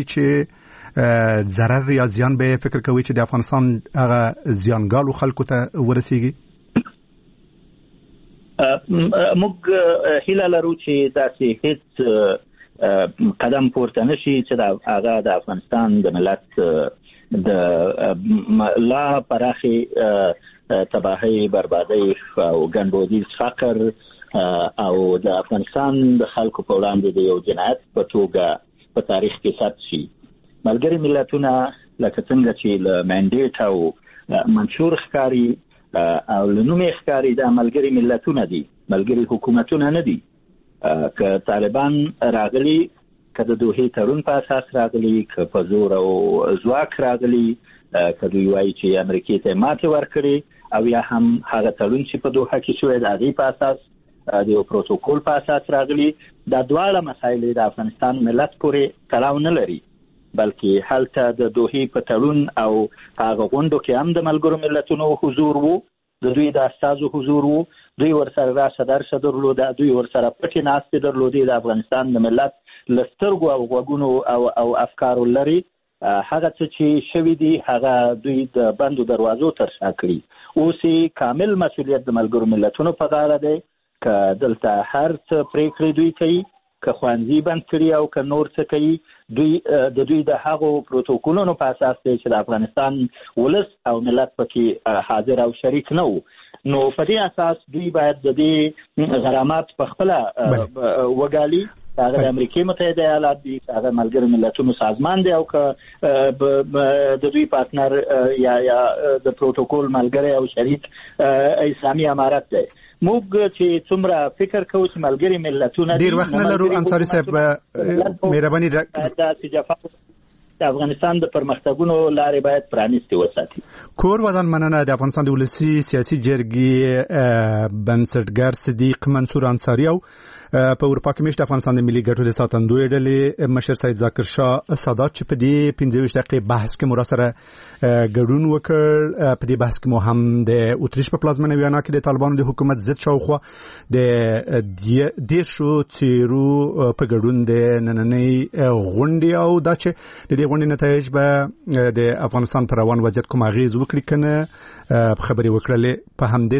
چې ضرر یا زیان به فکر کوي چې د افغانستان هغه زیانګالو خلکو ته ورسیږي موږ هیله لرو چې داسې هیڅ قدم پورته نشي چې د هغه د افغانستان د ملت د لا پراخي تباهي بربادي او ګنډودیز فقر او د افغانستان د خلکو په وړاندې د یو جنایت په توګه په تاریخ کې ثبت شي ملګری ملتونه لکه څنګه چې له منډیټ او منشور ښکاری او لنومې ښکاری د ملګری ملتونه دي ملګری حکومتونه نه دي که طالبان راغلي که د دوحې تړون په اساس راغلي که په زور او ځواک راغلي که دوی وایي چې امریکا ته ماتې ورکړي او یا هم هغه تړون چې په دوحه کې شوی د هغې په اساس د یو پروتوکول په اساس راغلي دا دواړه مسایل د افغانستان ملت پورې تړاو نه لري بلکې هلته د دوحې په تړون او هغه غونډو کې هم د ملګرو ملتونو حضور وو د دوی د استازو حضور وو دوی ورسره راشه درشه درلوده دوی ورسره پټې ناستې درلودې د افغانستان د ملت له سترګو او غوږونو او افکارو لري هغه څه چې شوي دي هغه دوی د بندو دروازو تر شا کړي اوس کامل مسؤلیت د ملګرو ملتونو په غاړه دی که دلته هر څه پریکړې دوی کوي که خوانځي بند کړي او که نور څه کوي دوی د هغو پروتوکولونو په اساس دی چې د افغانستان ولس او ملت پکې حاضر او شریک نه وو نو په دې اساس دوی باید د دې غرامات په خپله وګالي هغه د امریکای متحده ایالات دي، هغه ملګرو ملتونو سازمان دی او که د دوی پارتنر یا د پروتوکول ملګری او شریک اسلامي امارت دی. موږ چې څومره فکر کوو چې ملګری ملتونه ډیر وخت نه لرو. انصاری صاحب مهرباني د افغانستان د پرمختګونو لارې باید پرانیستې وساتي. کور ودان مننه. د افغانستان د ولسی سیاسي جرګې بنسټګر صدیق منصور انصاری او په اروپا کې مشت افغانستان د ملي ګټو د ساتندوی ډلې مشر سید ذاکر شاه سادات چې په دې 15 دقیقې بحث کې مراسره ګډون وکړ. په دې بحث کې مو هم د اوتریش په پلازمنه ویانا کې د طالبانو د حکومت ضد شاوخوا د دیشو تیرو په ګډون د نننۍ غونډې او دا چې د دې غونډې نتایج به د افغانستان پر روان وضعیت کوم اغیز وکړي کنه خبري وکړلې. په همدې